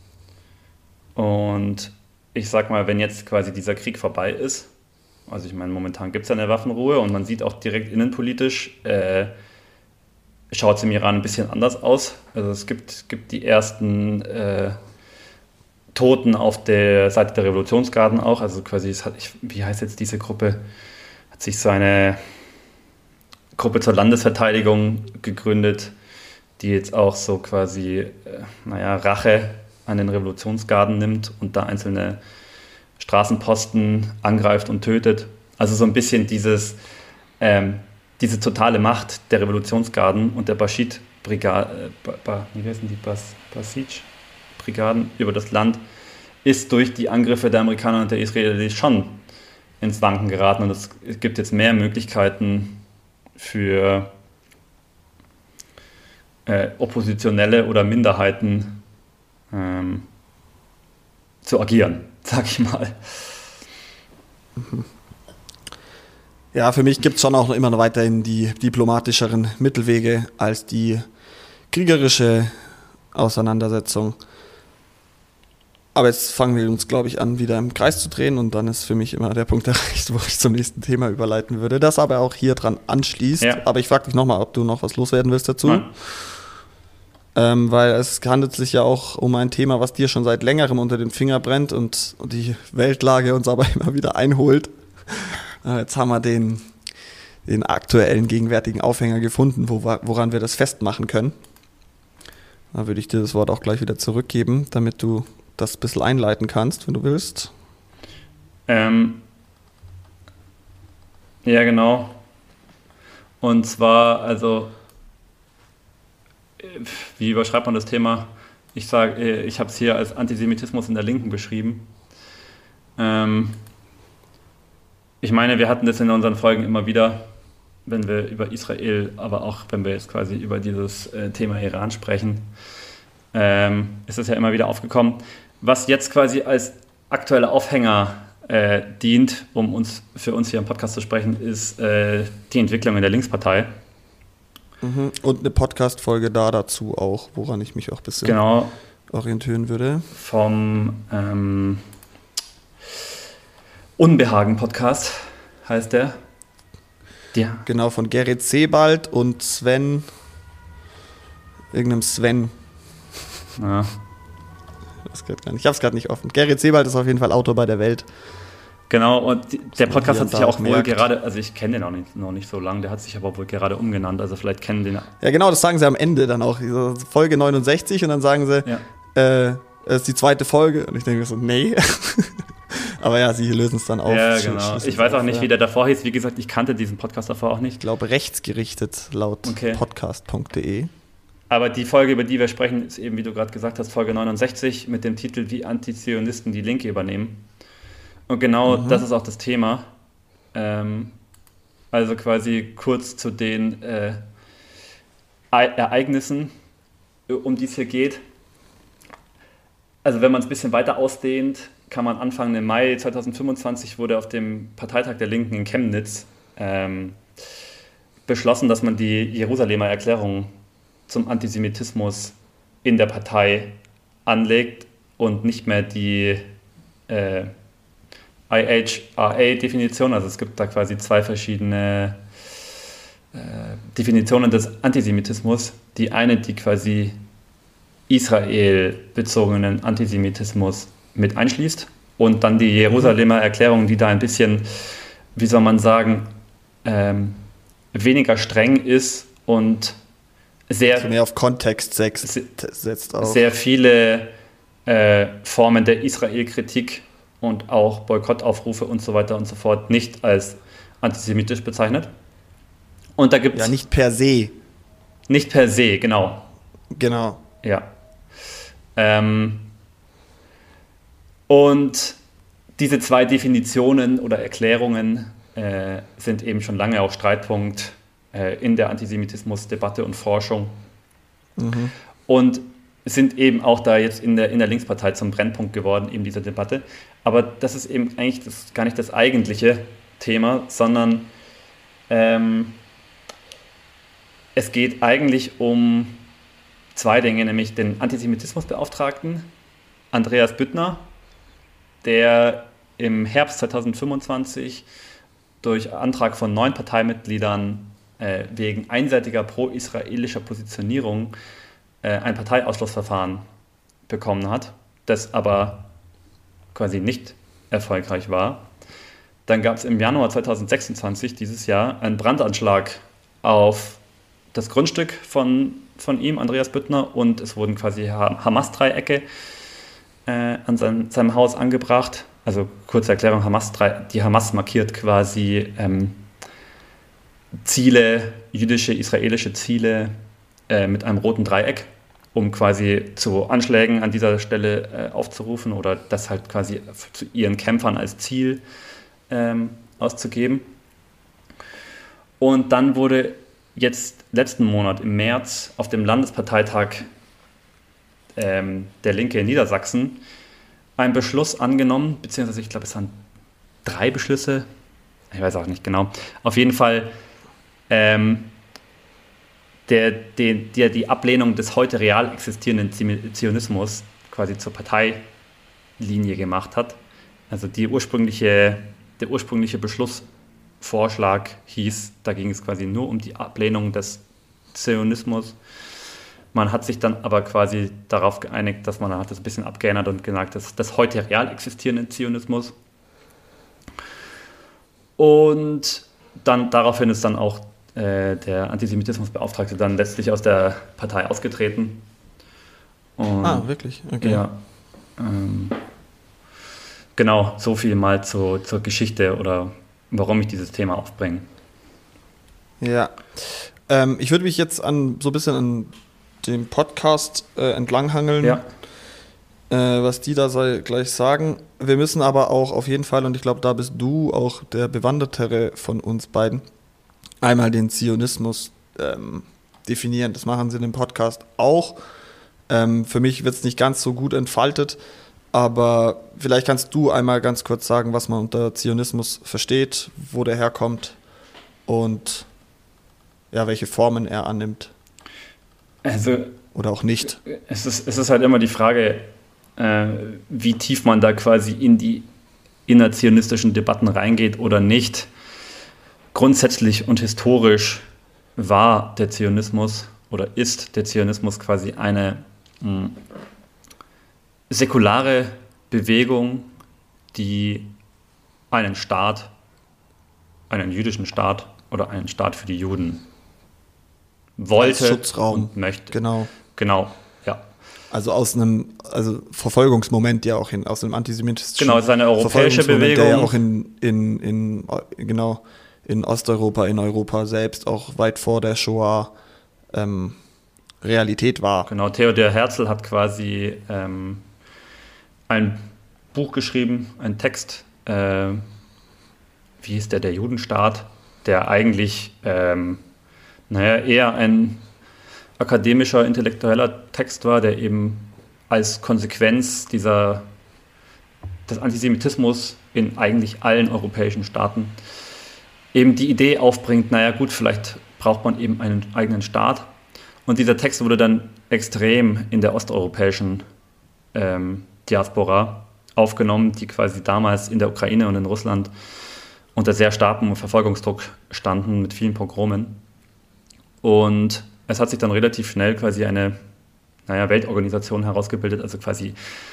Und ich sag mal, wenn jetzt quasi dieser Krieg vorbei ist, also ich meine, momentan gibt es ja eine Waffenruhe und man sieht auch direkt innenpolitisch, äh, schaut es im Iran ein bisschen anders aus. Also es gibt, gibt die ersten äh, Toten auf der Seite der Revolutionsgarden auch. Also quasi, es hat, ich, wie heißt jetzt diese Gruppe? Hat sich so eine Gruppe zur Landesverteidigung gegründet, die jetzt auch so quasi, äh, naja, Rache an den Revolutionsgarden nimmt und da einzelne Straßenposten angreift und tötet. Also so ein bisschen dieses, ähm, diese totale Macht der Revolutionsgarden und der Baschid-Brigade, äh, ba, wie heißen die, Bas, Basij-Brigaden über das Land, ist durch die Angriffe der Amerikaner und der Israelis schon ins Wanken geraten. Und es gibt jetzt mehr Möglichkeiten für äh, Oppositionelle oder Minderheiten ähm, zu agieren, sag ich mal. Ja, für mich gibt es schon auch immer noch weiterhin die diplomatischeren Mittelwege als die kriegerische Auseinandersetzung. Aber jetzt fangen wir uns, glaube ich, an, wieder im Kreis zu drehen und dann ist für mich immer der Punkt erreicht, wo ich zum nächsten Thema überleiten würde, das aber auch hier dran anschließt. Ja. Aber ich frage dich nochmal, ob du noch was loswerden willst dazu. Ähm, weil es handelt sich ja auch um ein Thema, was dir schon seit längerem unter den Finger brennt und, und die Weltlage uns aber immer wieder einholt. Äh, jetzt haben wir den, den aktuellen, gegenwärtigen Aufhänger gefunden, wo, woran wir das festmachen können. Da würde ich dir das Wort auch gleich wieder zurückgeben, damit du das ein bisschen einleiten kannst, wenn du willst. Ähm, ja, genau. Und zwar, also, wie überschreibt man das Thema? Ich sage, ich habe es hier als Antisemitismus in der Linken beschrieben. Ähm, ich meine, wir hatten das in unseren Folgen immer wieder, wenn wir über Israel, aber auch wenn wir jetzt quasi über dieses äh, Thema Iran sprechen, ähm, ist es ja immer wieder aufgekommen. Was jetzt quasi als aktueller Aufhänger äh, dient, um uns für uns hier im Podcast zu sprechen, ist äh, die Entwicklung in der Linkspartei. Mhm. Und eine Podcast-Folge da dazu auch, woran ich mich auch ein bisschen genau. orientieren würde. Vom ähm, Unbehagen-Podcast heißt der. Ja. Genau, von Gerrit Sebald und Sven, irgendeinem Sven. Ja. Das geht gar nicht. Ich habe es gerade nicht offen. Gerrit Sebald ist auf jeden Fall Autor bei der Welt. Genau, und die, der Podcast hat sich auch wohl merkt. gerade, also ich kenne den auch nicht, noch nicht so lange, der hat sich aber wohl gerade umgenannt, also vielleicht kennen den. Ja, genau, das sagen sie am Ende dann auch. Folge neunundsechzig und dann sagen sie, Ja. äh, es ist die zweite Folge. Und ich denke mir so, nee. Aber ja, sie lösen es dann auf. Ja, genau. Ich weiß auch nicht, ja. wie der davor hieß. Wie gesagt, ich kannte diesen Podcast davor auch nicht. Ich glaube, rechtsgerichtet laut Okay. podcast punkt de. Aber die Folge, über die wir sprechen, ist eben, wie du gerade gesagt hast, Folge neunundsechzig mit dem Titel Wie Antizionisten die Linke übernehmen. Und genau mhm. das ist auch das Thema. Ähm, also quasi kurz zu den äh, Ereignissen, um die es hier geht. Also wenn man es ein bisschen weiter ausdehnt, kann man anfangen im Mai zweitausendfünfundzwanzig wurde auf dem Parteitag der Linken in Chemnitz ähm, beschlossen, dass man die Jerusalemer Erklärung zum Antisemitismus in der Partei anlegt und nicht mehr die äh, I H R A-Definition, also es gibt da quasi zwei verschiedene äh, Definitionen des Antisemitismus. Die eine, die quasi Israel-bezogenen Antisemitismus mit einschließt und dann die Jerusalemer Erklärung, die da ein bisschen, wie soll man sagen, ähm, weniger streng ist und sehr, also mehr auf Kontext setzt, setzt auch. sehr viele äh, Formen der Israel-Kritik und auch Boykottaufrufe und so weiter und so fort nicht als antisemitisch bezeichnet. Und da gibt es... Ja, nicht per se. Nicht per se, genau. Genau. Ja. Ähm, und diese zwei Definitionen oder Erklärungen äh, sind eben schon lange auch Streitpunkt äh, in der Antisemitismusdebatte und Forschung. Mhm. Und sind eben auch da jetzt in der, in der Linkspartei zum Brennpunkt geworden, eben dieser Debatte. Aber das ist eben eigentlich das, gar nicht das eigentliche Thema, sondern ähm, es geht eigentlich um zwei Dinge, nämlich den Antisemitismusbeauftragten Andreas Büttner, der im Herbst zweitausendfünfundzwanzig durch Antrag von neun Parteimitgliedern äh, wegen einseitiger pro-israelischer Positionierung äh, ein Parteiausschlussverfahren bekommen hat, das aber quasi nicht erfolgreich war. Dann gab es im Januar zweitausendsechsundzwanzig, dieses Jahr, einen Brandanschlag auf das Grundstück von, von ihm, Andreas Büttner, und es wurden quasi Hamas-Dreiecke äh, an sein, seinem Haus angebracht. Also kurze Erklärung, Hamas, die Hamas markiert quasi ähm, Ziele, jüdische, israelische Ziele äh, mit einem roten Dreieck, um quasi zu Anschlägen an dieser Stelle äh, aufzurufen oder das halt quasi zu ihren Kämpfern als Ziel ähm, auszugeben. Und dann wurde jetzt letzten Monat im März auf dem Landesparteitag ähm, der Linke in Niedersachsen ein Beschluss angenommen, beziehungsweise ich glaube, es waren drei Beschlüsse, ich weiß auch nicht genau. Auf jeden Fall ähm, der, der, der die Ablehnung des heute real existierenden Zionismus quasi zur Parteilinie gemacht hat. Also die ursprüngliche, der ursprüngliche Beschlussvorschlag hieß, da ging es quasi nur um die Ablehnung des Zionismus. Man hat sich dann aber quasi darauf geeinigt, dass man hat das ein bisschen abgeändert und gesagt, dass das heute real existierende Zionismus. Und dann daraufhin ist dann auch äh, der Antisemitismusbeauftragte dann letztlich aus der Partei ausgetreten. Und, ah, wirklich? Okay. Ja. Ähm, genau, so viel mal zu, zur Geschichte oder warum ich dieses Thema aufbringe. Ja. Ähm, ich würde mich jetzt an so ein bisschen an dem Podcast äh, entlanghangeln, ja. äh, was die da sei, gleich sagen. Wir müssen aber auch auf jeden Fall, und ich glaube, da bist du auch der Bewandertere von uns beiden, einmal den Zionismus ähm, definieren. Das machen sie in dem Podcast auch. Ähm, für mich wird es nicht ganz so gut entfaltet, aber vielleicht kannst du einmal ganz kurz sagen, was man unter Zionismus versteht, wo der herkommt und ja, welche Formen er annimmt. Also, oder auch nicht. Es ist, es ist halt immer die Frage, äh, wie tief man da quasi in die innerzionistischen Debatten reingeht oder nicht. Grundsätzlich und historisch war der Zionismus oder ist der Zionismus quasi eine säkulare Bewegung, die einen Staat, einen jüdischen Staat oder einen Staat für die Juden wollte als Schutzraum und möchte. Genau. Genau, ja. Also aus einem also Verfolgungsmoment ja auch hin, aus einem antisemitischen Genau, es ist eine europäische Verfolgungsmoment, Bewegung. der ja auch in, in, in, genau, in Osteuropa, in Europa selbst auch weit vor der Shoah ähm, Realität war. Genau, Theodor Herzl hat quasi ähm, ein Buch geschrieben, einen Text, äh, wie hieß der, der Judenstaat, der eigentlich ähm, naja, eher ein akademischer, intellektueller Text war, der eben als Konsequenz dieser, des Antisemitismus in eigentlich allen europäischen Staaten eben die Idee aufbringt, naja gut, vielleicht braucht man eben einen eigenen Staat. Und dieser Text wurde dann extrem in der osteuropäischen ähm, Diaspora aufgenommen, die quasi damals in der Ukraine und in Russland unter sehr starkem Verfolgungsdruck standen mit vielen Pogromen. Und es hat sich dann relativ schnell quasi eine naja, Weltorganisation herausgebildet, also quasi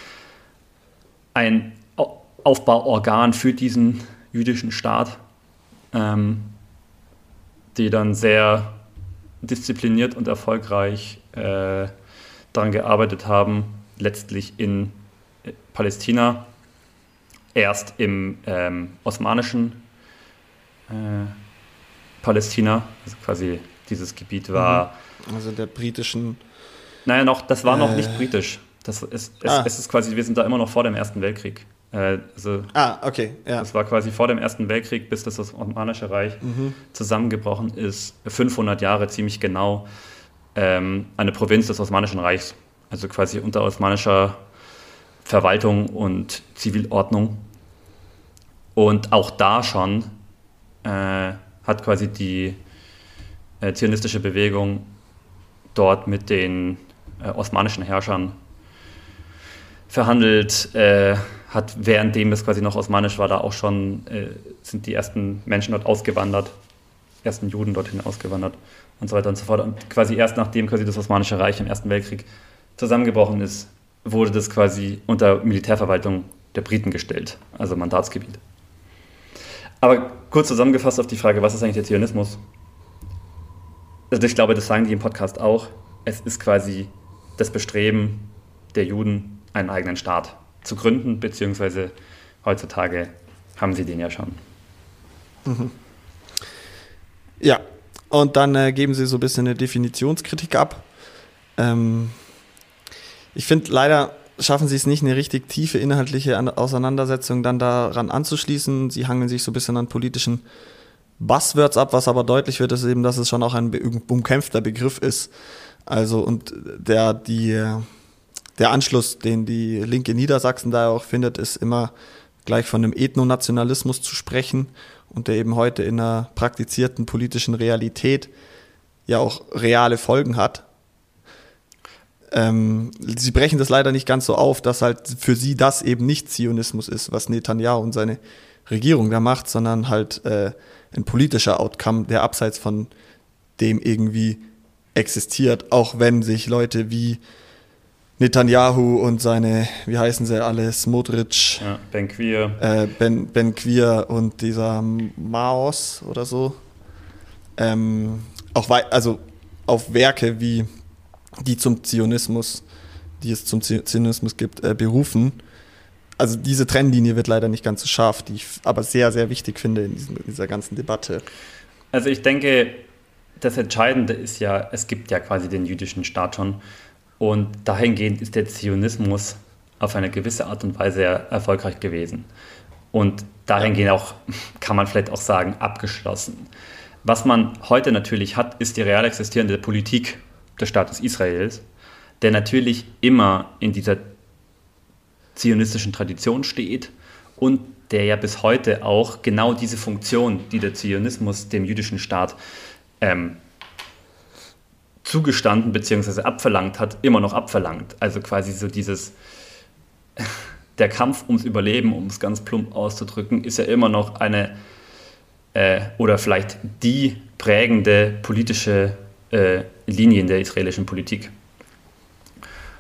ein Aufbauorgan für diesen jüdischen Staat, ähm, die dann sehr diszipliniert und erfolgreich äh, daran gearbeitet haben, letztlich in Palästina, erst im ähm, osmanischen äh, Palästina, also quasi dieses Gebiet war... Also der britischen... Naja, noch, das war noch äh, nicht britisch. Das ist, es, ah. es ist quasi, wir sind da immer noch vor dem Ersten Weltkrieg. Äh, also ah, okay, ja. Das war quasi vor dem Ersten Weltkrieg, bis das Osmanische Reich mhm. zusammengebrochen ist, fünfhundert Jahre ziemlich genau, ähm, eine Provinz des Osmanischen Reichs. Also quasi unter osmanischer Verwaltung und Zivilordnung. Und auch da schon äh, hat quasi die äh, zionistische Bewegung dort mit den äh, osmanischen Herrschern verhandelt, äh, hat währenddem es quasi noch osmanisch war, da auch schon äh, sind die ersten Menschen dort ausgewandert, ersten Juden dorthin ausgewandert und so weiter und so fort. Und quasi erst nachdem quasi das Osmanische Reich im Ersten Weltkrieg zusammengebrochen ist, wurde das quasi unter Militärverwaltung der Briten gestellt, also Mandatsgebiet. Aber kurz zusammengefasst auf die Frage, was ist eigentlich der Zionismus? Also ich glaube, das sagen die im Podcast auch. Es ist quasi das Bestreben der Juden, einen eigenen Staat zu gründen, beziehungsweise heutzutage haben sie den ja schon. Mhm. Ja, und dann äh, geben sie so ein bisschen eine Definitionskritik ab. Ähm, ich finde, leider schaffen sie es nicht, eine richtig tiefe inhaltliche Auseinandersetzung dann daran anzuschließen. Sie hangeln sich so ein bisschen an politischen Buzzwords ab, was aber deutlich wird, ist eben, dass es schon auch ein umkämpfter Begriff ist. Also, und der, die, der Anschluss, den die linke Niedersachsen da auch findet, ist immer gleich von einem Ethnonationalismus zu sprechen und der eben heute in einer praktizierten politischen Realität ja auch reale Folgen hat. Ähm, sie brechen das leider nicht ganz so auf, dass halt für sie das eben nicht Zionismus ist, was Netanyahu und seine Regierung da macht, sondern halt äh, ein politischer Outcome, der abseits von dem irgendwie existiert, auch wenn sich Leute wie Netanyahu und seine, wie heißen sie alle, Smotrich, ja, Ben Quir, äh, Ben, Ben Quir und dieser Maos oder so, ähm, auch wei- also auf Werke wie die zum Zionismus, die es zum Zionismus gibt, äh, berufen. Also diese Trennlinie wird leider nicht ganz so scharf, die ich aber sehr, sehr wichtig finde in, diesem, in dieser ganzen Debatte. Also ich denke, das Entscheidende ist ja, es gibt ja quasi den jüdischen Staat schon und dahingehend ist der Zionismus auf eine gewisse Art und Weise erfolgreich gewesen. Und dahingehend auch, kann man vielleicht auch sagen, abgeschlossen. Was man heute natürlich hat, ist die real existierende Politik des Staates Israels, der natürlich immer in dieser zionistischen Tradition steht und der ja bis heute auch genau diese Funktion, die der Zionismus dem jüdischen Staat ähm, zugestanden bzw. abverlangt hat, immer noch abverlangt. Also quasi so dieses, der Kampf ums Überleben, um es ganz plump auszudrücken, ist ja immer noch eine äh, oder vielleicht die prägende politische äh, Linie in der israelischen Politik.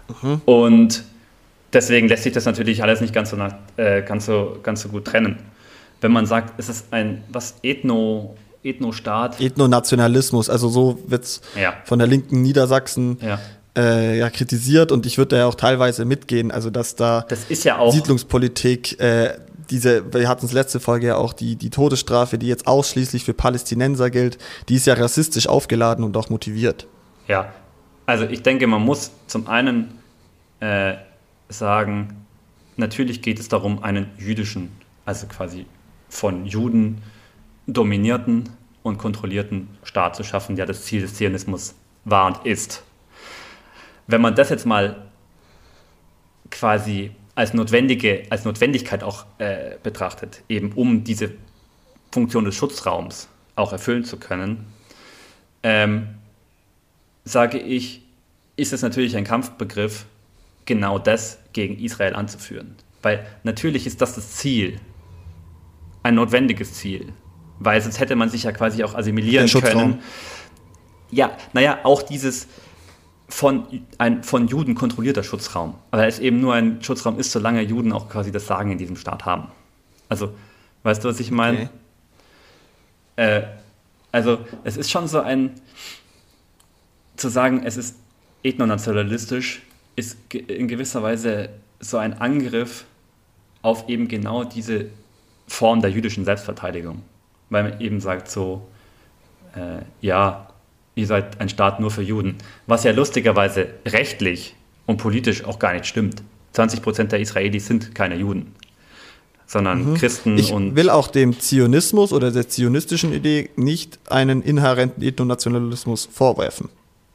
Mhm. Und deswegen lässt sich das natürlich alles nicht ganz so, nach, äh, ganz so, ganz so gut trennen. Wenn man sagt, es ist ein was Ethno, Ethnostaat. Ethnonationalismus, also so wird es ja. von der linken Niedersachsen ja. Äh, ja, kritisiert und ich würde da ja auch teilweise mitgehen, also dass da das ist ja auch Siedlungspolitik, äh, diese, wir hatten es letzte Folge ja auch, die, die Todesstrafe, die jetzt ausschließlich für Palästinenser gilt, die ist ja rassistisch aufgeladen und auch motiviert. Ja, also ich denke, man muss zum einen äh, sagen, natürlich geht es darum, einen jüdischen, also quasi von Juden dominierten und kontrollierten Staat zu schaffen, der das Ziel des Zionismus war und ist. Wenn man das jetzt mal quasi als notwendige, als Notwendigkeit auch äh, betrachtet, eben um diese Funktion des Schutzraums auch erfüllen zu können, ähm, sage ich, ist es natürlich ein Kampfbegriff, genau das gegen Israel anzuführen. Weil natürlich ist das das Ziel, ein notwendiges Ziel, weil sonst hätte man sich ja quasi auch assimilieren können. Ja, naja, auch dieses von, ein von Juden kontrollierter Schutzraum. Aber es eben nur ein Schutzraum ist, solange Juden auch quasi das Sagen in diesem Staat haben. Also, weißt du, was ich meine? Okay. Äh, also, es ist schon so ein, zu sagen, es ist ethnonationalistisch, ist in gewisser Weise so ein Angriff auf eben genau diese Form der jüdischen Selbstverteidigung. Weil man eben sagt so, äh, ja, ihr seid ein Staat nur für Juden. Was ja lustigerweise rechtlich und politisch auch gar nicht stimmt. zwanzig Prozent der Israelis sind keine Juden, sondern mhm. Christen. Ich und will auch dem Zionismus oder der zionistischen Idee nicht einen inhärenten Ethnonationalismus vorwerfen.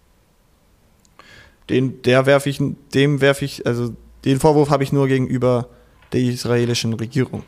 Den, der werf ich, dem werfe ich, also den Vorwurf habe ich nur gegenüber der israelischen Regierung.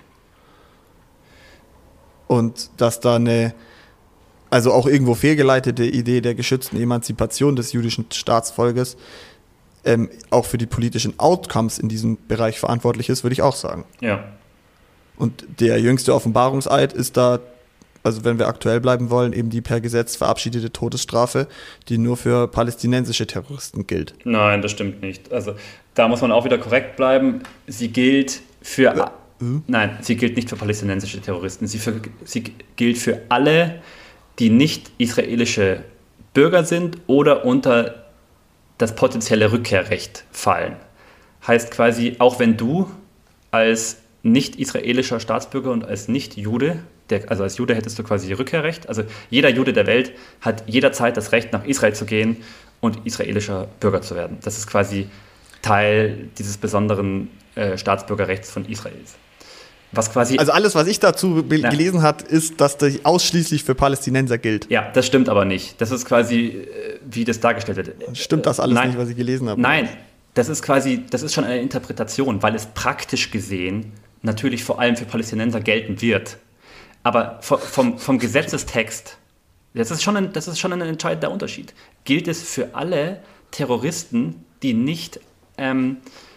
Und dass da eine, also auch irgendwo fehlgeleitete Idee der geschützten Emanzipation des jüdischen Staatsvolkes ähm, auch für die politischen Outcomes in diesem Bereich verantwortlich ist, würde ich auch sagen. Ja. Und der jüngste Offenbarungseid ist da, also wenn wir aktuell bleiben wollen, eben die per Gesetz verabschiedete Todesstrafe, die nur für palästinensische Terroristen gilt. Nein, das stimmt nicht. Also da muss man auch wieder korrekt bleiben. Sie gilt für... Ja. Mhm. Nein, sie gilt nicht für palästinensische Terroristen. Sie, für, sie gilt für alle, die nicht israelische Bürger sind oder unter das potenzielle Rückkehrrecht fallen. Heißt quasi, auch wenn du als nicht-israelischer Staatsbürger und als Nicht-Jude, der, also als Jude hättest du quasi Rückkehrrecht, also jeder Jude der Welt hat jederzeit das Recht, nach Israel zu gehen und israelischer Bürger zu werden. Das ist quasi Teil dieses besonderen äh, Staatsbürgerrechts von Israels. Was quasi, also alles, was ich dazu be- na, gelesen habe, ist, dass das ausschließlich für Palästinenser gilt. Ja, das stimmt aber nicht. Das ist quasi, wie das dargestellt wird. Stimmt das alles Nein, nicht, was ich gelesen habe? Nein, das ist quasi, das ist schon eine Interpretation, weil es praktisch gesehen natürlich vor allem für Palästinenser gelten wird. Aber vom, vom Gesetzestext, das ist, schon ein, das ist schon ein entscheidender Unterschied. Gilt es für alle Terroristen, die nicht, ähm,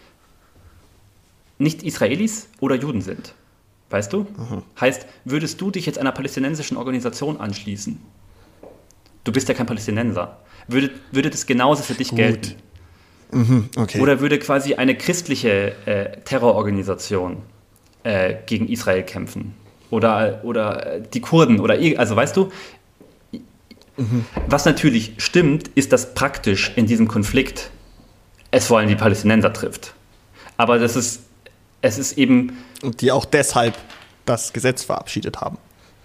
nicht Israelis oder Juden sind? Weißt du? Mhm. Heißt, würdest du dich jetzt einer palästinensischen Organisation anschließen? Du bist ja kein Palästinenser. Würde, würde das genauso für dich Gut. gelten? Mhm, okay. Oder würde quasi eine christliche äh, Terrororganisation äh, gegen Israel kämpfen? Oder, oder die Kurden? Oder also weißt du, mhm. was natürlich stimmt, ist, dass praktisch in diesem Konflikt es vor allem die Palästinenser trifft. Aber das ist, es ist eben... Und die auch deshalb das Gesetz verabschiedet haben.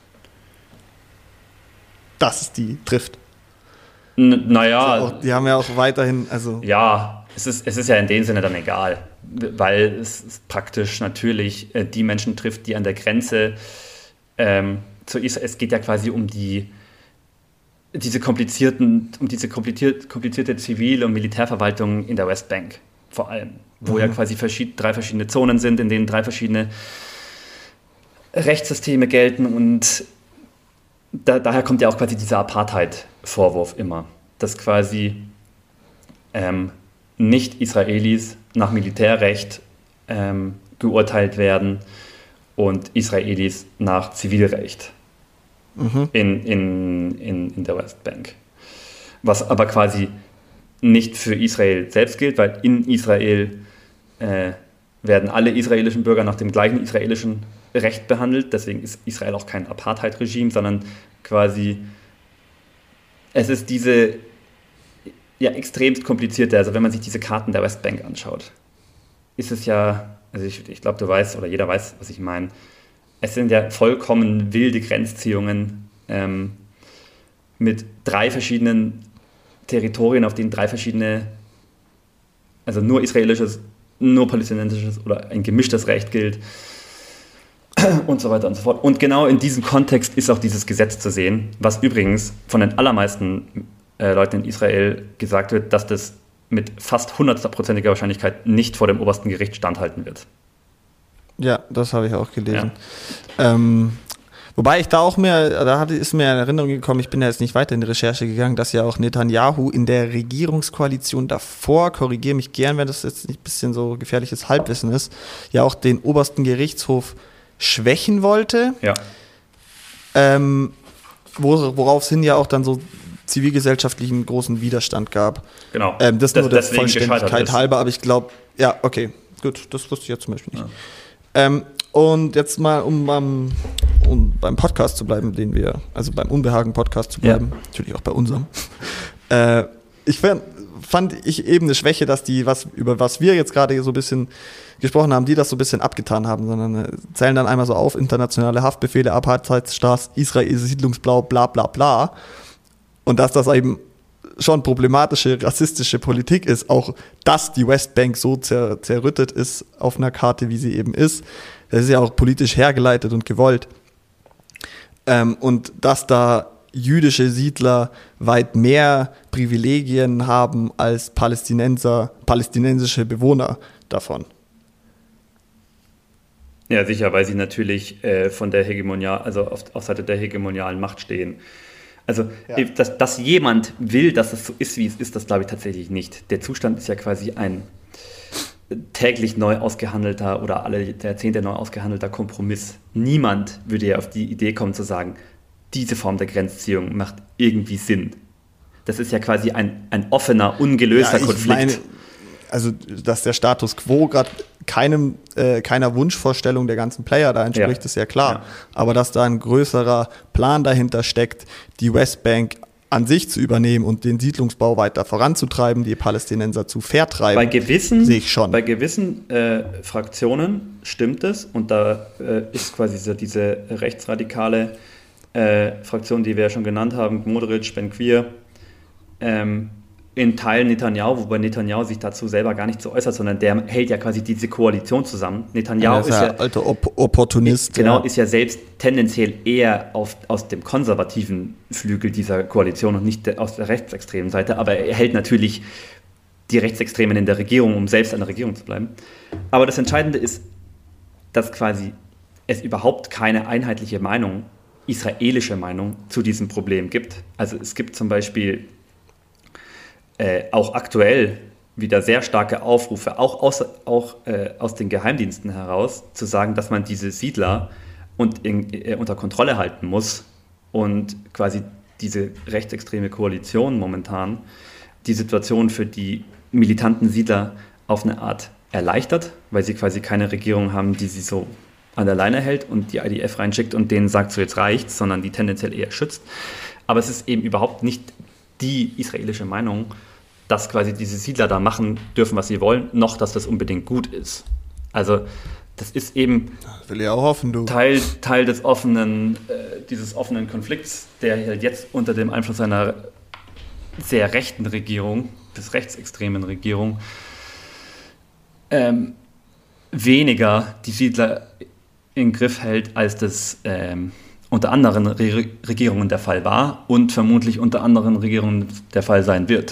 Dass es die trifft. N- naja... Also auch, die haben ja auch weiterhin... also Ja, es ist, es ist ja in dem Sinne dann egal. Weil es praktisch natürlich äh, die Menschen trifft, die an der Grenze ähm, zu Israel... Es geht ja quasi um die... diese komplizierten, um diese kompliziert, komplizierte Zivil- und Militärverwaltung in der Westbank vor allem, wo mhm. ja quasi verschied, drei verschiedene Zonen sind, in denen drei verschiedene Rechtssysteme gelten und da, daher kommt ja auch quasi dieser Apartheid-Vorwurf immer, dass quasi ähm, Nicht-Israelis nach Militärrecht ähm, geurteilt werden und Israelis nach Zivilrecht. Mhm. In, in, in, in der Westbank. Was aber quasi nicht für Israel selbst gilt, weil in Israel äh, werden alle israelischen Bürger nach dem gleichen israelischen Recht behandelt. Deswegen ist Israel auch kein Apartheid-Regime, sondern quasi, es ist diese ja, extremst komplizierte, also wenn man sich diese Karten der Westbank anschaut, ist es ja, also ich, ich glaube, du weißt, oder jeder weiß, was ich meine, es sind ja vollkommen wilde Grenzziehungen ähm, mit drei verschiedenen Territorien, auf denen drei verschiedene, also nur israelisches, nur palästinensisches oder ein gemischtes Recht gilt und so weiter und so fort. Und genau in diesem Kontext ist auch dieses Gesetz zu sehen, was übrigens von den allermeisten äh, Leuten in Israel gesagt wird, dass das mit fast hundertprozentiger Wahrscheinlichkeit nicht vor dem obersten Gericht standhalten wird. Ja, das habe ich auch gelesen. Ja. Ähm, wobei ich da auch mehr, da hatte, ist mir in Erinnerung gekommen, ich bin ja jetzt nicht weiter in die Recherche gegangen, dass ja auch Netanyahu in der Regierungskoalition davor, korrigiere mich gern, wenn das jetzt nicht ein bisschen so gefährliches Halbwissen ist, ja auch den obersten Gerichtshof schwächen wollte. Ja. Ähm, worauf es hin ja auch dann so zivilgesellschaftlichen großen Widerstand gab. Genau. Ähm, das, das nur der Vollständigkeit halber, aber ich glaube, ja, okay, gut, das wusste ich ja zum Beispiel nicht. Ja. Ähm, und jetzt mal, um beim, um beim Podcast zu bleiben, den wir, also beim Unbehagen-Podcast zu bleiben, ja. Natürlich auch bei unserem. äh, ich fand, fand ich eben eine Schwäche, dass die, was, über was wir jetzt gerade so ein bisschen gesprochen haben, die das so ein bisschen abgetan haben, sondern äh, zählen dann einmal so auf, internationale Haftbefehle, Apartheidsstaat, Israel, Siedlungsblau, bla bla bla. Und dass das eben schon problematische, rassistische Politik ist, auch dass die Westbank so zer- zerrüttet ist auf einer Karte, wie sie eben ist. Das ist ja auch politisch hergeleitet und gewollt. Ähm, und dass da jüdische Siedler weit mehr Privilegien haben als Palästinenser, palästinensische Bewohner davon. Ja, sicher, weil sie natürlich äh, von der Hegemonial, also auf, auf Seite der hegemonialen Macht stehen. Also, ja. dass, dass jemand will, dass es so ist, wie es ist, das glaube ich tatsächlich nicht. Der Zustand ist ja quasi ein täglich neu ausgehandelter oder alle Jahrzehnte neu ausgehandelter Kompromiss. Niemand würde ja auf die Idee kommen zu sagen, diese Form der Grenzziehung macht irgendwie Sinn. Das ist ja quasi ein, ein offener, ungelöster ja, Konflikt. Meine, also, dass der Status quo gerade keinem, äh, keiner Wunschvorstellung der ganzen Player da entspricht, ja. ist ja klar. Ja. Aber dass da ein größerer Plan dahinter steckt, die Westbank an sich zu übernehmen und den Siedlungsbau weiter voranzutreiben, die Palästinenser zu vertreiben, bei gewissen, sehe ich schon. Bei gewissen äh, Fraktionen stimmt es und da äh, ist quasi so diese rechtsradikale äh, Fraktion, die wir ja schon genannt haben, Modric, Ben-Gvir, ähm, in Teilen Netanyahu, wobei Netanyahu sich dazu selber gar nicht so äußert, sondern der hält ja quasi diese Koalition zusammen. Netanyahu ja, ist ja, ja alter Op- Opportunist. Genau, ja. ist ja selbst tendenziell eher auf, aus dem konservativen Flügel dieser Koalition und nicht aus der rechtsextremen Seite, aber er hält natürlich die Rechtsextremen in der Regierung, um selbst an der Regierung zu bleiben. Aber das Entscheidende ist, dass quasi es überhaupt keine einheitliche Meinung, israelische Meinung zu diesem Problem gibt. Also es gibt zum Beispiel Äh, auch aktuell wieder sehr starke Aufrufe, auch, aus, auch äh, aus den Geheimdiensten heraus, zu sagen, dass man diese Siedler und in, äh, unter Kontrolle halten muss und quasi diese rechtsextreme Koalition momentan die Situation für die militanten Siedler auf eine Art erleichtert, weil sie quasi keine Regierung haben, die sie so an der Leine hält und die I D F reinschickt und denen sagt, so jetzt reicht's, sondern die tendenziell eher schützt. Aber es ist eben überhaupt nicht die israelische Meinung, dass quasi diese Siedler da machen dürfen, was sie wollen, noch, dass das unbedingt gut ist. Also das ist eben das will ich auch hoffen, du. Teil, Teil des offenen, äh, dieses offenen Konflikts, der halt jetzt unter dem Einfluss einer sehr rechten Regierung, des rechtsextremen Regierung, ähm, weniger die Siedler im Griff hält, als das ähm, unter anderen Re- Regierungen der Fall war und vermutlich unter anderen Regierungen der Fall sein wird.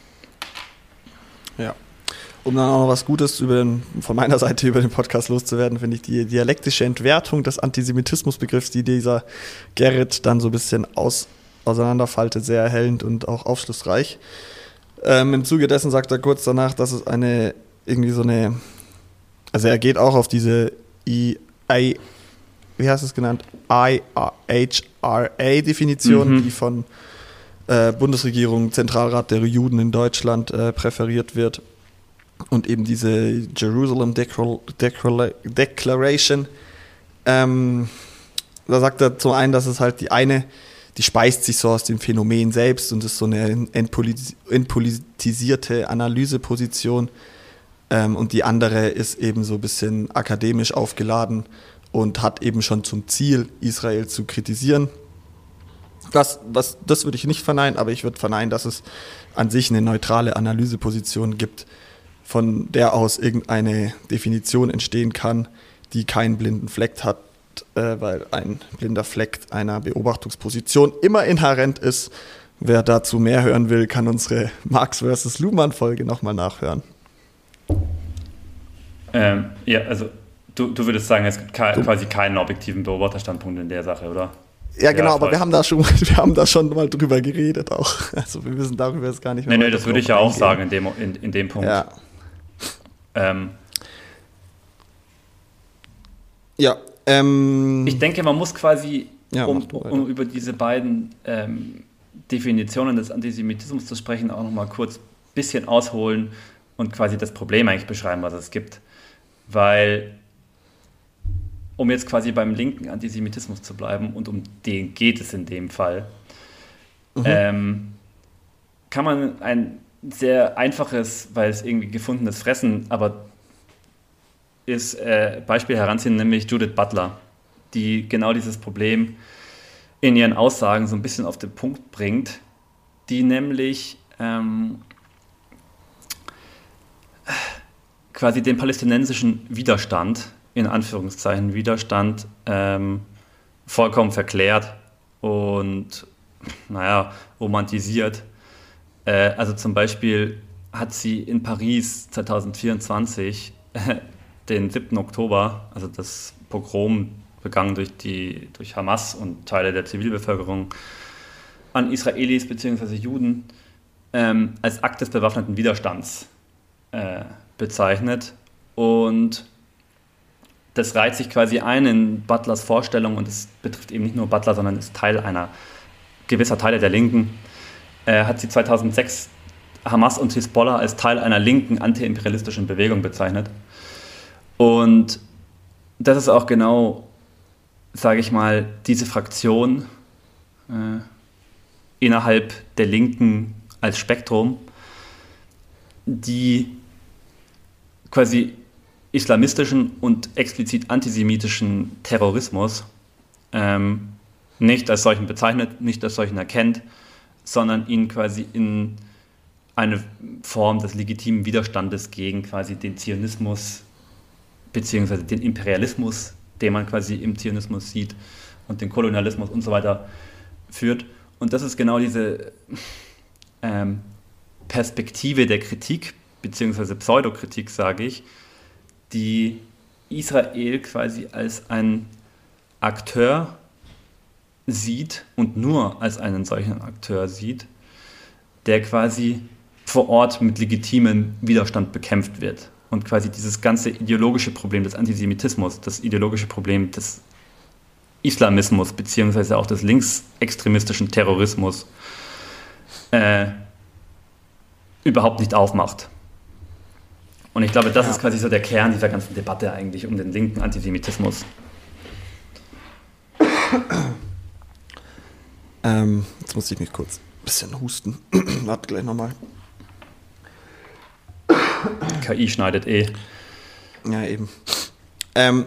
Ja. Um dann auch noch was Gutes über den, von meiner Seite über den Podcast loszuwerden, finde ich die dialektische Entwertung des Antisemitismusbegriffs, die dieser Gerrit dann so ein bisschen aus, auseinanderfaltet, sehr erhellend und auch aufschlussreich. Ähm, Im Zuge dessen sagt er kurz danach, dass es eine, irgendwie so eine, also er geht auch auf diese I, I, wie heißt es genannt? I H R A-Definition, mhm. die von äh, Bundesregierung, Zentralrat der Juden in Deutschland äh, präferiert wird. Und eben diese Jerusalem Declar- Declar- Declaration, ähm, da sagt er zum einen, dass es halt die eine, die speist sich so aus dem Phänomen selbst und ist so eine entpolit- entpolitisierte Analyseposition. Ähm, und die andere ist eben so ein bisschen akademisch aufgeladen und hat eben schon zum Ziel, Israel zu kritisieren. Das, was, das würde ich nicht verneinen, aber ich würde verneinen, dass es an sich eine neutrale Analyseposition gibt, von der aus irgendeine Definition entstehen kann, die keinen blinden Fleck hat, äh, weil ein blinder Fleck einer Beobachtungsposition immer inhärent ist. Wer dazu mehr hören will, kann unsere Marx versus. Luhmann-Folge nochmal nachhören. Ähm, ja, also du, du würdest sagen, es gibt ke- quasi keinen objektiven Beobachterstandpunkt in der Sache, oder? Ja, genau, ja, aber wir haben da schon, wir haben da schon mal drüber geredet auch. Also wir müssen darüber jetzt gar nicht mehr. Nee, nee, das würde ich ja auch sagen in dem, in, in dem Punkt. Ja. Ähm, ja, ähm, ich denke, man muss quasi, ja, um, um über diese beiden ähm, Definitionen des Antisemitismus zu sprechen, auch nochmal kurz ein bisschen ausholen und quasi das Problem eigentlich beschreiben, was es gibt. Weil, um jetzt quasi beim linken Antisemitismus zu bleiben, und um den geht es in dem Fall, mhm. ähm, kann man ein sehr einfaches, weil es irgendwie gefundenes Fressen, aber ist äh, Beispiel heranziehen, nämlich Judith Butler, die genau dieses Problem in ihren Aussagen so ein bisschen auf den Punkt bringt, die nämlich ähm, quasi den palästinensischen Widerstand, in Anführungszeichen Widerstand, ähm, vollkommen verklärt und, naja, romantisiert. Äh, also zum Beispiel hat sie in Paris zwanzig vierundzwanzig äh, den siebten Oktober, also das Pogrom begangen durch, die, durch Hamas und Teile der Zivilbevölkerung an Israelis bzw. Juden, ähm, als Akt des bewaffneten Widerstands äh, bezeichnet. Und das reiht sich quasi ein in Butlers Vorstellung, und es betrifft eben nicht nur Butler, sondern ist Teil einer gewisser Teile der Linken, äh, hat sie zweitausendsechs Hamas und Hisbollah als Teil einer linken antiimperialistischen Bewegung bezeichnet. Und das ist auch genau, sage ich mal, diese Fraktion äh, innerhalb der Linken als Spektrum, die quasi islamistischen und explizit antisemitischen Terrorismus ähm, nicht als solchen bezeichnet, nicht als solchen erkennt, sondern ihn quasi in eine Form des legitimen Widerstandes gegen quasi den Zionismus beziehungsweise den Imperialismus, den man quasi im Zionismus sieht, und den Kolonialismus und so weiter führt. Und das ist genau diese ähm, Perspektive der Kritik, beziehungsweise Pseudokritik, sage ich, die Israel quasi als ein Akteur sieht und nur als einen solchen Akteur sieht, der quasi vor Ort mit legitimem Widerstand bekämpft wird. Und quasi dieses ganze ideologische Problem des Antisemitismus, das ideologische Problem des Islamismus, beziehungsweise auch des linksextremistischen Terrorismus äh, überhaupt nicht aufmacht. Und ich glaube, das ja. ist quasi so der Kern dieser ganzen Debatte eigentlich um den linken Antisemitismus. Ähm, jetzt muss ich mich kurz ein bisschen husten. Warte gleich nochmal. K I schneidet eh. Ja, eben. Ähm,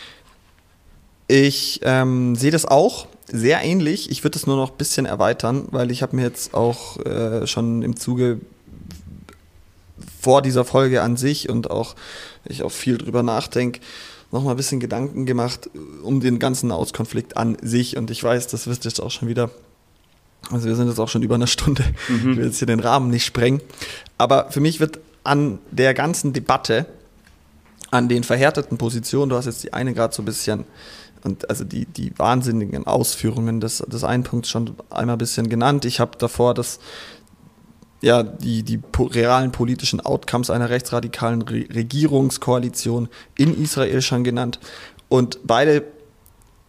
ich ähm, sehe das auch sehr ähnlich. Ich würde es nur noch ein bisschen erweitern, weil ich habe mir jetzt auch äh, schon im Zuge vor dieser Folge an sich und auch, ich auch viel drüber nachdenke, noch mal ein bisschen Gedanken gemacht um den ganzen Nahostkonflikt an sich. Und ich weiß, das wisst ihr jetzt auch schon wieder. Also wir sind jetzt auch schon über eine Stunde. Mhm. Ich will jetzt hier den Rahmen nicht sprengen. Aber für mich wird an der ganzen Debatte, an den verhärteten Positionen, du hast jetzt die eine gerade so ein bisschen, und also die, die wahnsinnigen Ausführungen des, des einen Punkts schon einmal ein bisschen genannt. Ich habe davor das, ja, die, die po- realen politischen Outcomes einer rechtsradikalen Re- Regierungskoalition in Israel schon genannt. Und beide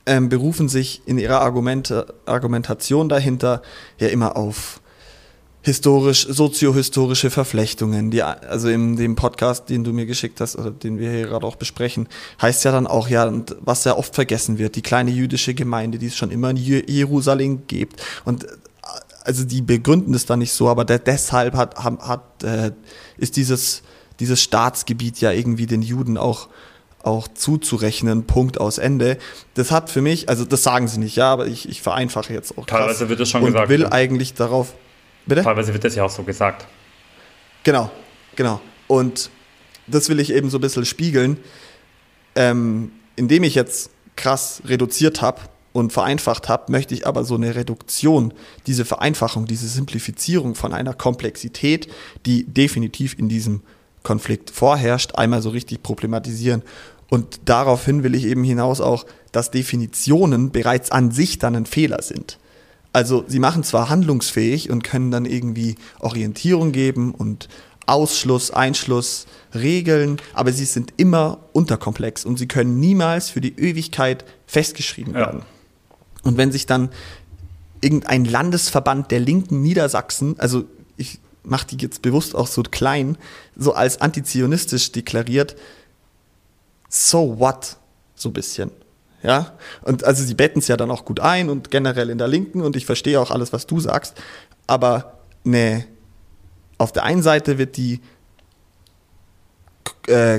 ähm, berufen sich in ihrer Argumente, Argumentation dahinter ja immer auf historisch, soziohistorische Verflechtungen. Die, also in dem Podcast, den du mir geschickt hast, oder den wir hier gerade auch besprechen, heißt ja dann auch, ja, und was ja oft vergessen wird, die kleine jüdische Gemeinde, die es schon immer in Jerusalem gibt. Und also die begründen es dann nicht so, aber der, deshalb hat, hat, äh, ist dieses, dieses Staatsgebiet ja irgendwie den Juden auch auch zuzurechnen, Punkt, aus, Ende. Das hat für mich, also das sagen sie nicht, ja, aber ich, ich vereinfache jetzt auch krass. Teilweise wird das schon und gesagt. Und will ja. eigentlich darauf, bitte? Teilweise wird das ja auch so gesagt. Genau, genau. Und das will ich eben so ein bisschen spiegeln, ähm, indem ich jetzt krass reduziert habe und vereinfacht habe, möchte ich aber so eine Reduktion, diese Vereinfachung, diese Simplifizierung von einer Komplexität, die definitiv in diesem Konflikt vorherrscht, einmal so richtig problematisieren. Und daraufhin will ich eben hinaus auch, dass Definitionen bereits an sich dann ein Fehler sind. Also sie machen zwar handlungsfähig und können dann irgendwie Orientierung geben und Ausschluss, Einschluss, Regeln, aber sie sind immer unterkomplex und sie können niemals für die Ewigkeit festgeschrieben werden. Ja. Und wenn sich dann irgendein Landesverband der Linken Niedersachsen, also ich mache die jetzt bewusst auch so klein, so als antizionistisch deklariert, so what, so ein bisschen. Ja, und also sie betten es ja dann auch gut ein und generell in der Linken und ich verstehe auch alles, was du sagst, aber ne, auf der einen Seite wird die äh,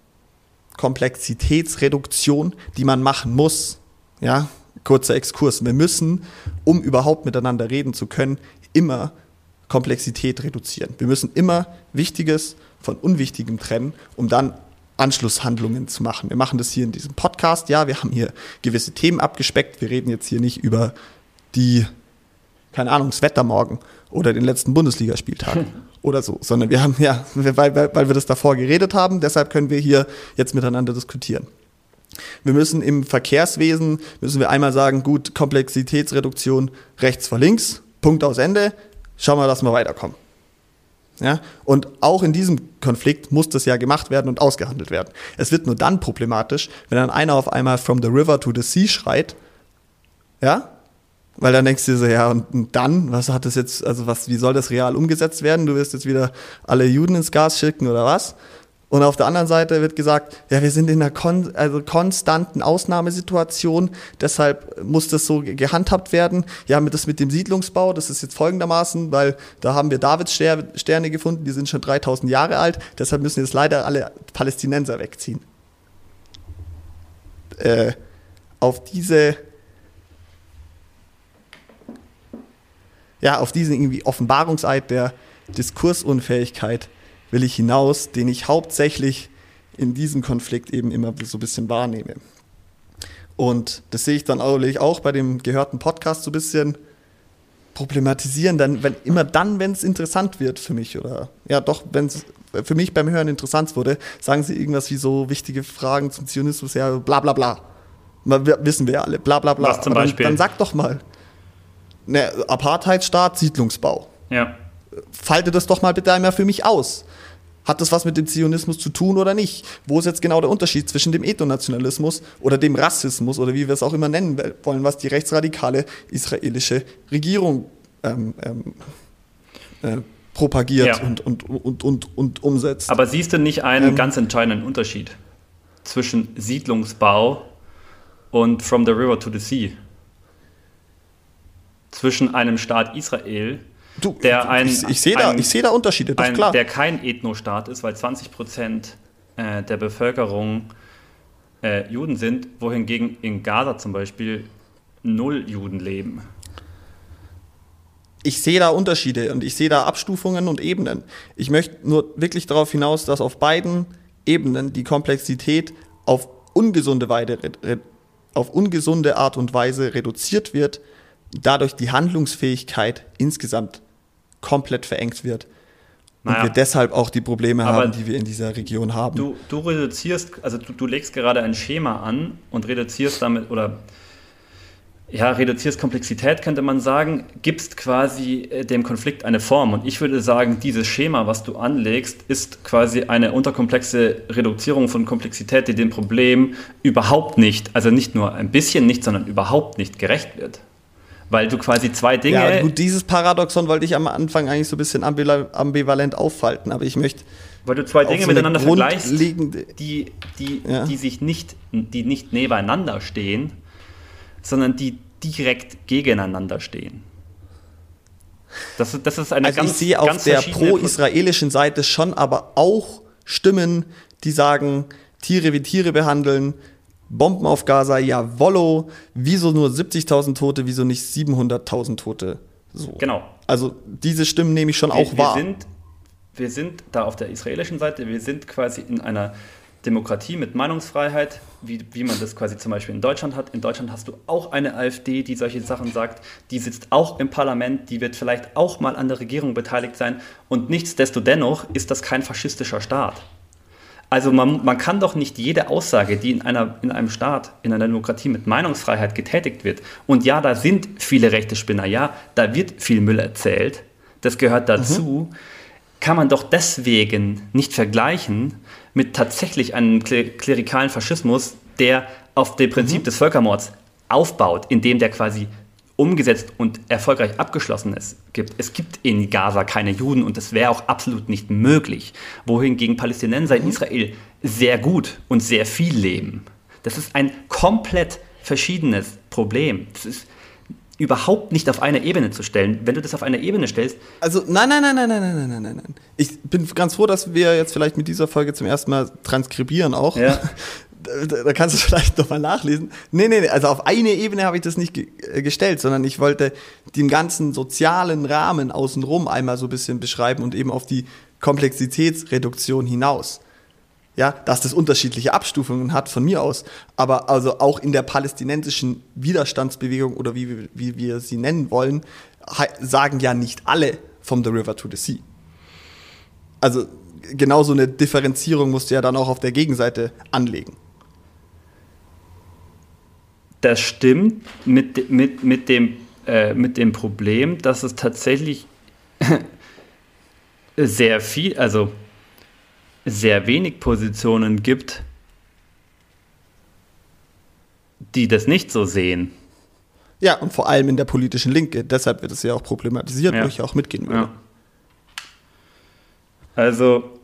Komplexitätsreduktion, die man machen muss, ja, kurzer Exkurs, wir müssen, um überhaupt miteinander reden zu können, immer Komplexität reduzieren. Wir müssen immer Wichtiges von Unwichtigem trennen, um dann Anschlusshandlungen zu machen. Wir machen das hier in diesem Podcast, ja, wir haben hier gewisse Themen abgespeckt, wir reden jetzt hier nicht über die, keine Ahnung, das Wetter morgen oder den letzten Bundesligaspieltag hm. oder so, sondern wir haben, ja, weil, weil, weil wir das davor geredet haben, deshalb können wir hier jetzt miteinander diskutieren. Wir müssen im Verkehrswesen, müssen wir einmal sagen, gut, Komplexitätsreduktion rechts vor links, Punkt, aus, Ende, schauen wir, dass wir weiterkommen. Ja, und auch in diesem Konflikt muss das ja gemacht werden und ausgehandelt werden. Es wird nur dann problematisch, wenn dann einer auf einmal from the river to the sea schreit, ja, weil dann denkst du dir so, ja, und, und dann, was hat das jetzt, also was, wie soll das real umgesetzt werden? Du wirst jetzt wieder alle Juden ins Gas schicken oder was? Und auf der anderen Seite wird gesagt, ja, wir sind in einer kon- also konstanten Ausnahmesituation, deshalb muss das so gehandhabt werden. Ja, mit das mit dem Siedlungsbau, das ist jetzt folgendermaßen, weil da haben wir Davids-Sterne gefunden, die sind schon dreitausend Jahre alt, deshalb müssen jetzt leider alle Palästinenser wegziehen. Äh, auf diese, ja, auf diesen irgendwie Offenbarungseid der Diskursunfähigkeit will ich hinaus, den ich hauptsächlich in diesem Konflikt eben immer so ein bisschen wahrnehme. Und das sehe ich dann auch bei dem gehörten Podcast so ein bisschen problematisieren, dann, wenn, immer dann, wenn es interessant wird für mich, oder ja doch, wenn es für mich beim Hören interessant wurde, sagen sie irgendwas wie so wichtige Fragen zum Zionismus, ja, bla bla bla. Wir, wissen wir ja alle, bla bla bla. Was zum Aber Beispiel? Dann, dann sag doch mal, ne, Apartheidstaat, Siedlungsbau. Ja. Falte das doch mal bitte einmal für mich aus. Hat das was mit dem Zionismus zu tun oder nicht? Wo ist jetzt genau der Unterschied zwischen dem Ethnonationalismus oder dem Rassismus oder wie wir es auch immer nennen wollen, was die rechtsradikale israelische Regierung ähm, ähm, äh, propagiert ja. und, und, und, und, und umsetzt? Aber siehst du nicht einen ähm, ganz entscheidenden Unterschied zwischen Siedlungsbau und from the river to the sea? Zwischen einem Staat Israel, Du, der ein, ich, ich sehe da, ein, seh da Unterschiede, das ein, ist klar. Der kein Ethnostaat ist, weil zwanzig Prozent äh, der Bevölkerung äh, Juden sind, wohingegen in Gaza zum Beispiel null Juden leben. Ich sehe da Unterschiede und ich sehe da Abstufungen und Ebenen. Ich möchte nur wirklich darauf hinaus, dass auf beiden Ebenen die Komplexität auf ungesunde, Weide, auf ungesunde Art und Weise reduziert wird, dadurch die Handlungsfähigkeit insgesamt komplett verengt wird naja, und wir deshalb auch die Probleme haben, die wir in dieser Region haben. Du, du reduzierst, also du, du legst gerade ein Schema an und reduzierst damit oder ja, reduzierst Komplexität, könnte man sagen, gibst quasi äh, dem Konflikt eine Form. Und ich würde sagen, dieses Schema, was du anlegst, ist quasi eine unterkomplexe Reduzierung von Komplexität, die dem Problem überhaupt nicht, also nicht nur ein bisschen nicht, sondern überhaupt nicht gerecht wird. Weil du quasi zwei Dinge... Ja, gut, dieses Paradoxon wollte ich am Anfang eigentlich so ein bisschen ambivalent aufhalten, aber ich möchte... Weil du zwei Dinge so miteinander vergleichst, die, die, ja. die sich nicht, die nicht nebeneinander stehen, sondern die direkt gegeneinander stehen. Das, das ist eine also ganz, ich sehe auf ganz der verschiedene pro-israelischen Seite schon aber auch Stimmen, die sagen, Tiere wie Tiere behandeln, Bomben auf Gaza, jawollo, wieso nur siebzigtausend Tote, wieso nicht siebenhunderttausend Tote? So. Genau. Also diese Stimmen nehme ich schon wir, auch wir wahr. Sind, wir sind da auf der israelischen Seite, wir sind quasi in einer Demokratie mit Meinungsfreiheit, wie, wie man das quasi zum Beispiel in Deutschland hat. In Deutschland hast du auch eine AfD, die solche Sachen sagt. Die sitzt auch im Parlament, die wird vielleicht auch mal an der Regierung beteiligt sein. Und nichtsdestodennoch ist das kein faschistischer Staat. Also man, man kann doch nicht jede Aussage, die in, einer, in einem Staat, in einer Demokratie mit Meinungsfreiheit getätigt wird, und ja, da sind viele rechte Spinner, ja, da wird viel Müll erzählt, das gehört dazu, mhm. kann man doch deswegen nicht vergleichen mit tatsächlich einem klerikalen Faschismus, der auf dem Prinzip mhm. des Völkermords aufbaut, indem der quasi umgesetzt und erfolgreich abgeschlossen ist, gibt. Es gibt in Gaza keine Juden und das wäre auch absolut nicht möglich, wohingegen Palästinenser mhm. in Israel sehr gut und sehr viel leben. Das ist ein komplett verschiedenes Problem. Das ist überhaupt nicht auf eine Ebene zu stellen. Wenn du das auf eine Ebene stellst... Also nein, nein, nein, nein, nein, nein, nein, nein, nein. Ich bin ganz froh, dass wir jetzt vielleicht mit dieser Folge zum ersten Mal transkribieren auch. Ja. Da, da kannst du vielleicht nochmal nachlesen. Nee, nee, nee, also auf eine Ebene habe ich das nicht ge- gestellt, sondern ich wollte den ganzen sozialen Rahmen außenrum einmal so ein bisschen beschreiben und eben auf die Komplexitätsreduktion hinaus. Ja, dass das unterschiedliche Abstufungen hat von mir aus, aber also auch in der palästinensischen Widerstandsbewegung oder wie, wie wir sie nennen wollen, sagen ja nicht alle from the river to the sea. Also genau so eine Differenzierung musst du ja dann auch auf der Gegenseite anlegen. Das stimmt mit, mit, mit, dem, äh, mit dem Problem, dass es tatsächlich sehr viel, also sehr wenig Positionen gibt, die das nicht so sehen. Ja, und vor allem in der politischen Linke. Deshalb wird es ja auch problematisiert, ja. wo ich auch mitgehen würde. Ja. Also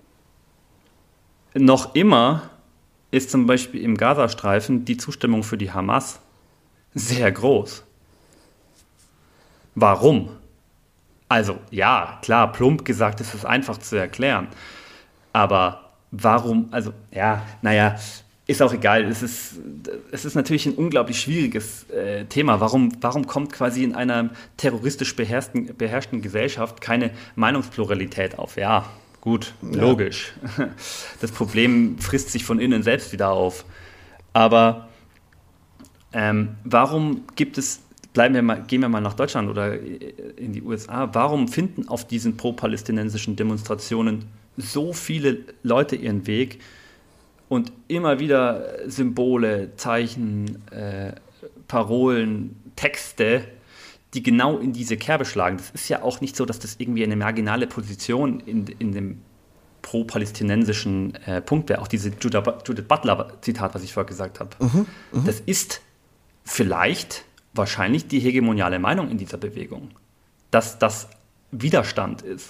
noch immer ist zum Beispiel im Gazastreifen die Zustimmung für die Hamas sehr groß. Warum? Also ja, klar, plump gesagt ist es einfach zu erklären. Aber warum, also ja, naja, ist auch egal. Es ist, es ist natürlich ein unglaublich schwieriges äh, Thema. Warum, warum kommt quasi in einer terroristisch beherrschten, beherrschten Gesellschaft keine Meinungspluralität auf? Ja, gut, ja. Logisch. Das Problem frisst sich von innen selbst wieder auf. Aber ähm, warum gibt es, bleiben wir mal, gehen wir mal nach Deutschland oder in die U S A, warum finden auf diesen pro-palästinensischen Demonstrationen so viele Leute ihren Weg und immer wieder Symbole, Zeichen, äh, Parolen, Texte, die genau in diese Kerbe schlagen. Das ist ja auch nicht so, dass das irgendwie eine marginale Position in, in dem pro-palästinensischen äh, Punkt wäre. Auch diese Judith Butler-Zitat, was ich vorher gesagt habe. Mhm, mh. Das ist vielleicht wahrscheinlich die hegemoniale Meinung in dieser Bewegung, dass das Widerstand ist.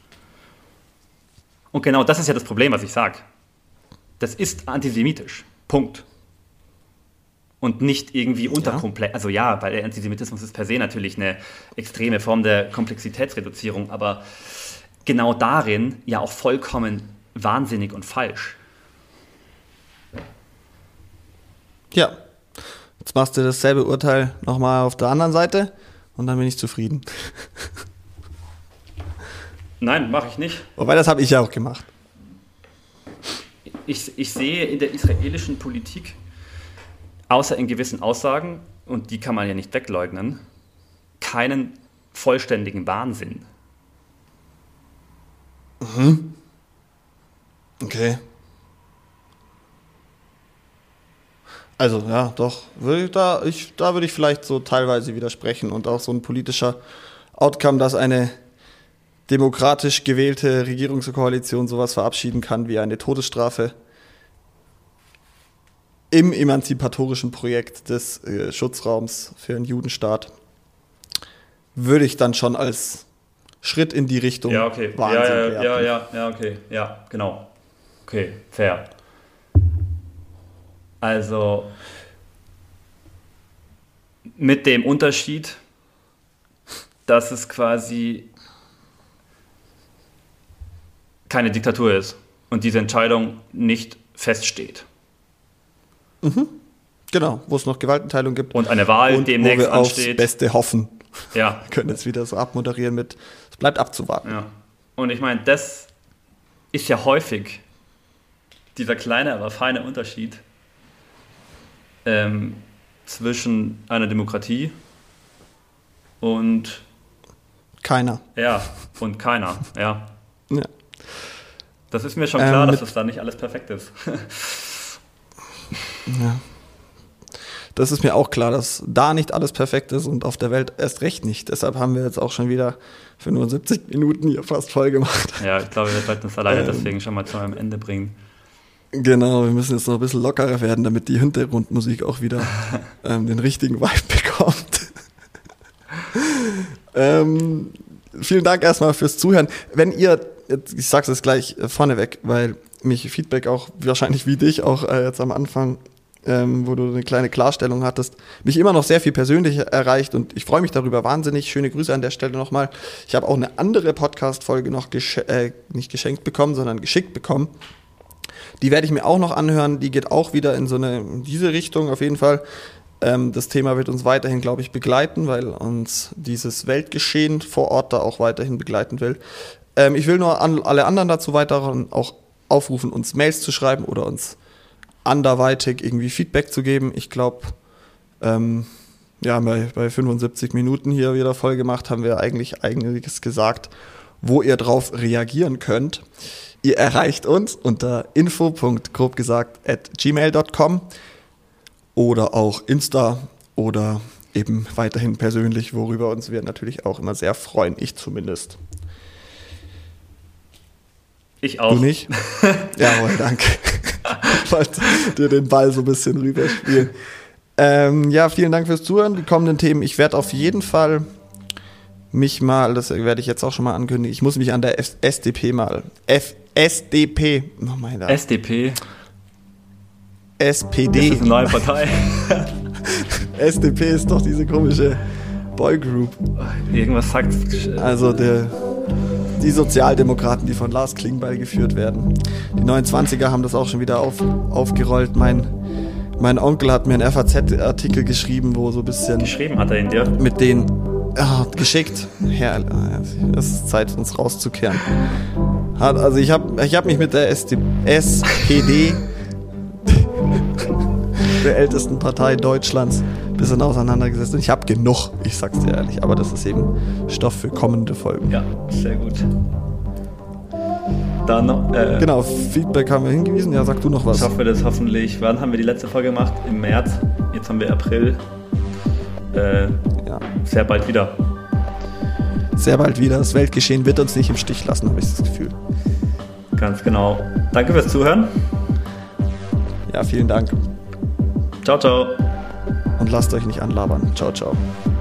Und genau das ist ja das Problem, was ich sage. Das ist antisemitisch. Punkt. Und nicht irgendwie unterkomplex. Ja. Also ja, weil der Antisemitismus ist per se natürlich eine extreme Form der Komplexitätsreduzierung, aber genau darin ja auch vollkommen wahnsinnig und falsch. Ja. Jetzt machst du dasselbe Urteil nochmal auf der anderen Seite und dann bin ich zufrieden. Nein, mache ich nicht. Wobei, das habe ich ja auch gemacht. Ich, ich sehe in der israelischen Politik, außer in gewissen Aussagen, und die kann man ja nicht wegleugnen, keinen vollständigen Wahnsinn. Mhm. Okay. Also ja, doch. Würde ich da, ich, da würde ich vielleicht so teilweise widersprechen und auch so ein politischer Outcome, dass eine demokratisch gewählte Regierungskoalition sowas verabschieden kann wie eine Todesstrafe im emanzipatorischen Projekt des äh, Schutzraums für einen Judenstaat, würde ich dann schon als Schritt in die Richtung ja, okay. Wahnsinn ja, ja, werten. ja, ja, ja, okay. Ja, genau. Okay, fair. Also mit dem Unterschied, dass es quasi keine Diktatur ist und diese Entscheidung nicht feststeht. Mhm. Genau, wo es noch Gewaltenteilung gibt. Und eine Wahl und demnächst wo wir aufs ansteht. Beste hoffen. Ja. Wir können jetzt wieder so abmoderieren mit, es bleibt abzuwarten. Ja. Und ich meine, das ist ja häufig dieser kleine, aber feine Unterschied ähm, zwischen einer Demokratie und Keiner. ja, und keiner, ja. Ja. Das ist mir schon klar, Ähm, dass das da nicht alles perfekt ist. Ja. Das ist mir auch klar, dass da nicht alles perfekt ist und auf der Welt erst recht nicht. Deshalb haben wir jetzt auch schon wieder fünfundsiebzig Minuten hier fast voll gemacht. Ja, ich glaube, wir sollten uns alleine Ähm. deswegen schon mal zu einem Ende bringen. Genau, wir müssen jetzt noch ein bisschen lockerer werden, damit die Hintergrundmusik auch wieder ähm, den richtigen Vibe bekommt. ähm, vielen Dank erstmal fürs Zuhören. Wenn ihr, jetzt, ich sag's jetzt gleich äh, vorneweg, weil mich Feedback auch wahrscheinlich wie dich auch äh, jetzt am Anfang, ähm, wo du eine kleine Klarstellung hattest, mich immer noch sehr viel persönlich erreicht und ich freue mich darüber wahnsinnig. Schöne Grüße an der Stelle nochmal. Ich habe auch eine andere Podcast-Folge noch gesch- äh, nicht geschenkt bekommen, sondern geschickt bekommen. Die werde ich mir auch noch anhören. Die geht auch wieder in so eine, in diese Richtung auf jeden Fall. Ähm, das Thema wird uns weiterhin, glaube ich, begleiten, weil uns dieses Weltgeschehen vor Ort da auch weiterhin begleiten will. Ähm, ich will nur an alle anderen dazu weiter auch aufrufen, uns Mails zu schreiben oder uns anderweitig irgendwie Feedback zu geben. Ich glaube, ähm, ja, bei, bei fünfundsiebzig Minuten hier wieder voll gemacht, haben wir eigentlich einiges gesagt, wo ihr drauf reagieren könnt. Ihr erreicht uns unter info punkt grob gesagt at gmail punkt com oder auch Insta oder eben weiterhin persönlich, worüber uns wir natürlich auch immer sehr freuen. Ich zumindest. Ich auch. Du nicht? Jawohl, danke. Ich wollte dir den Ball so ein bisschen rüberspielen. Ähm, ja, vielen Dank fürs Zuhören. Die kommenden Themen, ich werde auf jeden Fall mich mal, das werde ich jetzt auch schon mal ankündigen, ich muss mich an der F- S D P mal, F- S D P, oh mein Gott. S D P. S P D. Das ist eine neue Partei. S D P ist doch diese komische Boygroup. Irgendwas sagt. Also der, die Sozialdemokraten, die von Lars Klingbeil geführt werden. Die neunundzwanziger haben das auch schon wieder auf, aufgerollt. Mein, mein Onkel hat mir einen F A Z-Artikel geschrieben, wo so ein bisschen... Geschrieben hat er ihn dir? Mit den... Ah, geschickt. Herr, es ist Zeit, uns rauszukehren. Hat, also ich habe ich hab mich mit der S D, S P D, der ältesten Partei Deutschlands, ein bisschen auseinandergesetzt. Und ich habe genug, ich sag's dir ehrlich. Aber das ist eben Stoff für kommende Folgen. Ja, sehr gut. Dann noch... Äh, Genau, Feedback haben wir hingewiesen. Ja, sag du noch was. Ich hoffe, das hoffentlich... Wann haben wir die letzte Folge gemacht? Im März. Jetzt haben wir April. Äh, Ja. Sehr bald wieder. Sehr bald wieder. Das Weltgeschehen wird uns nicht im Stich lassen, habe ich das Gefühl. Ganz genau. Danke fürs Zuhören. Ja, vielen Dank. Ciao, ciao. Und lasst euch nicht anlabern. Ciao, ciao.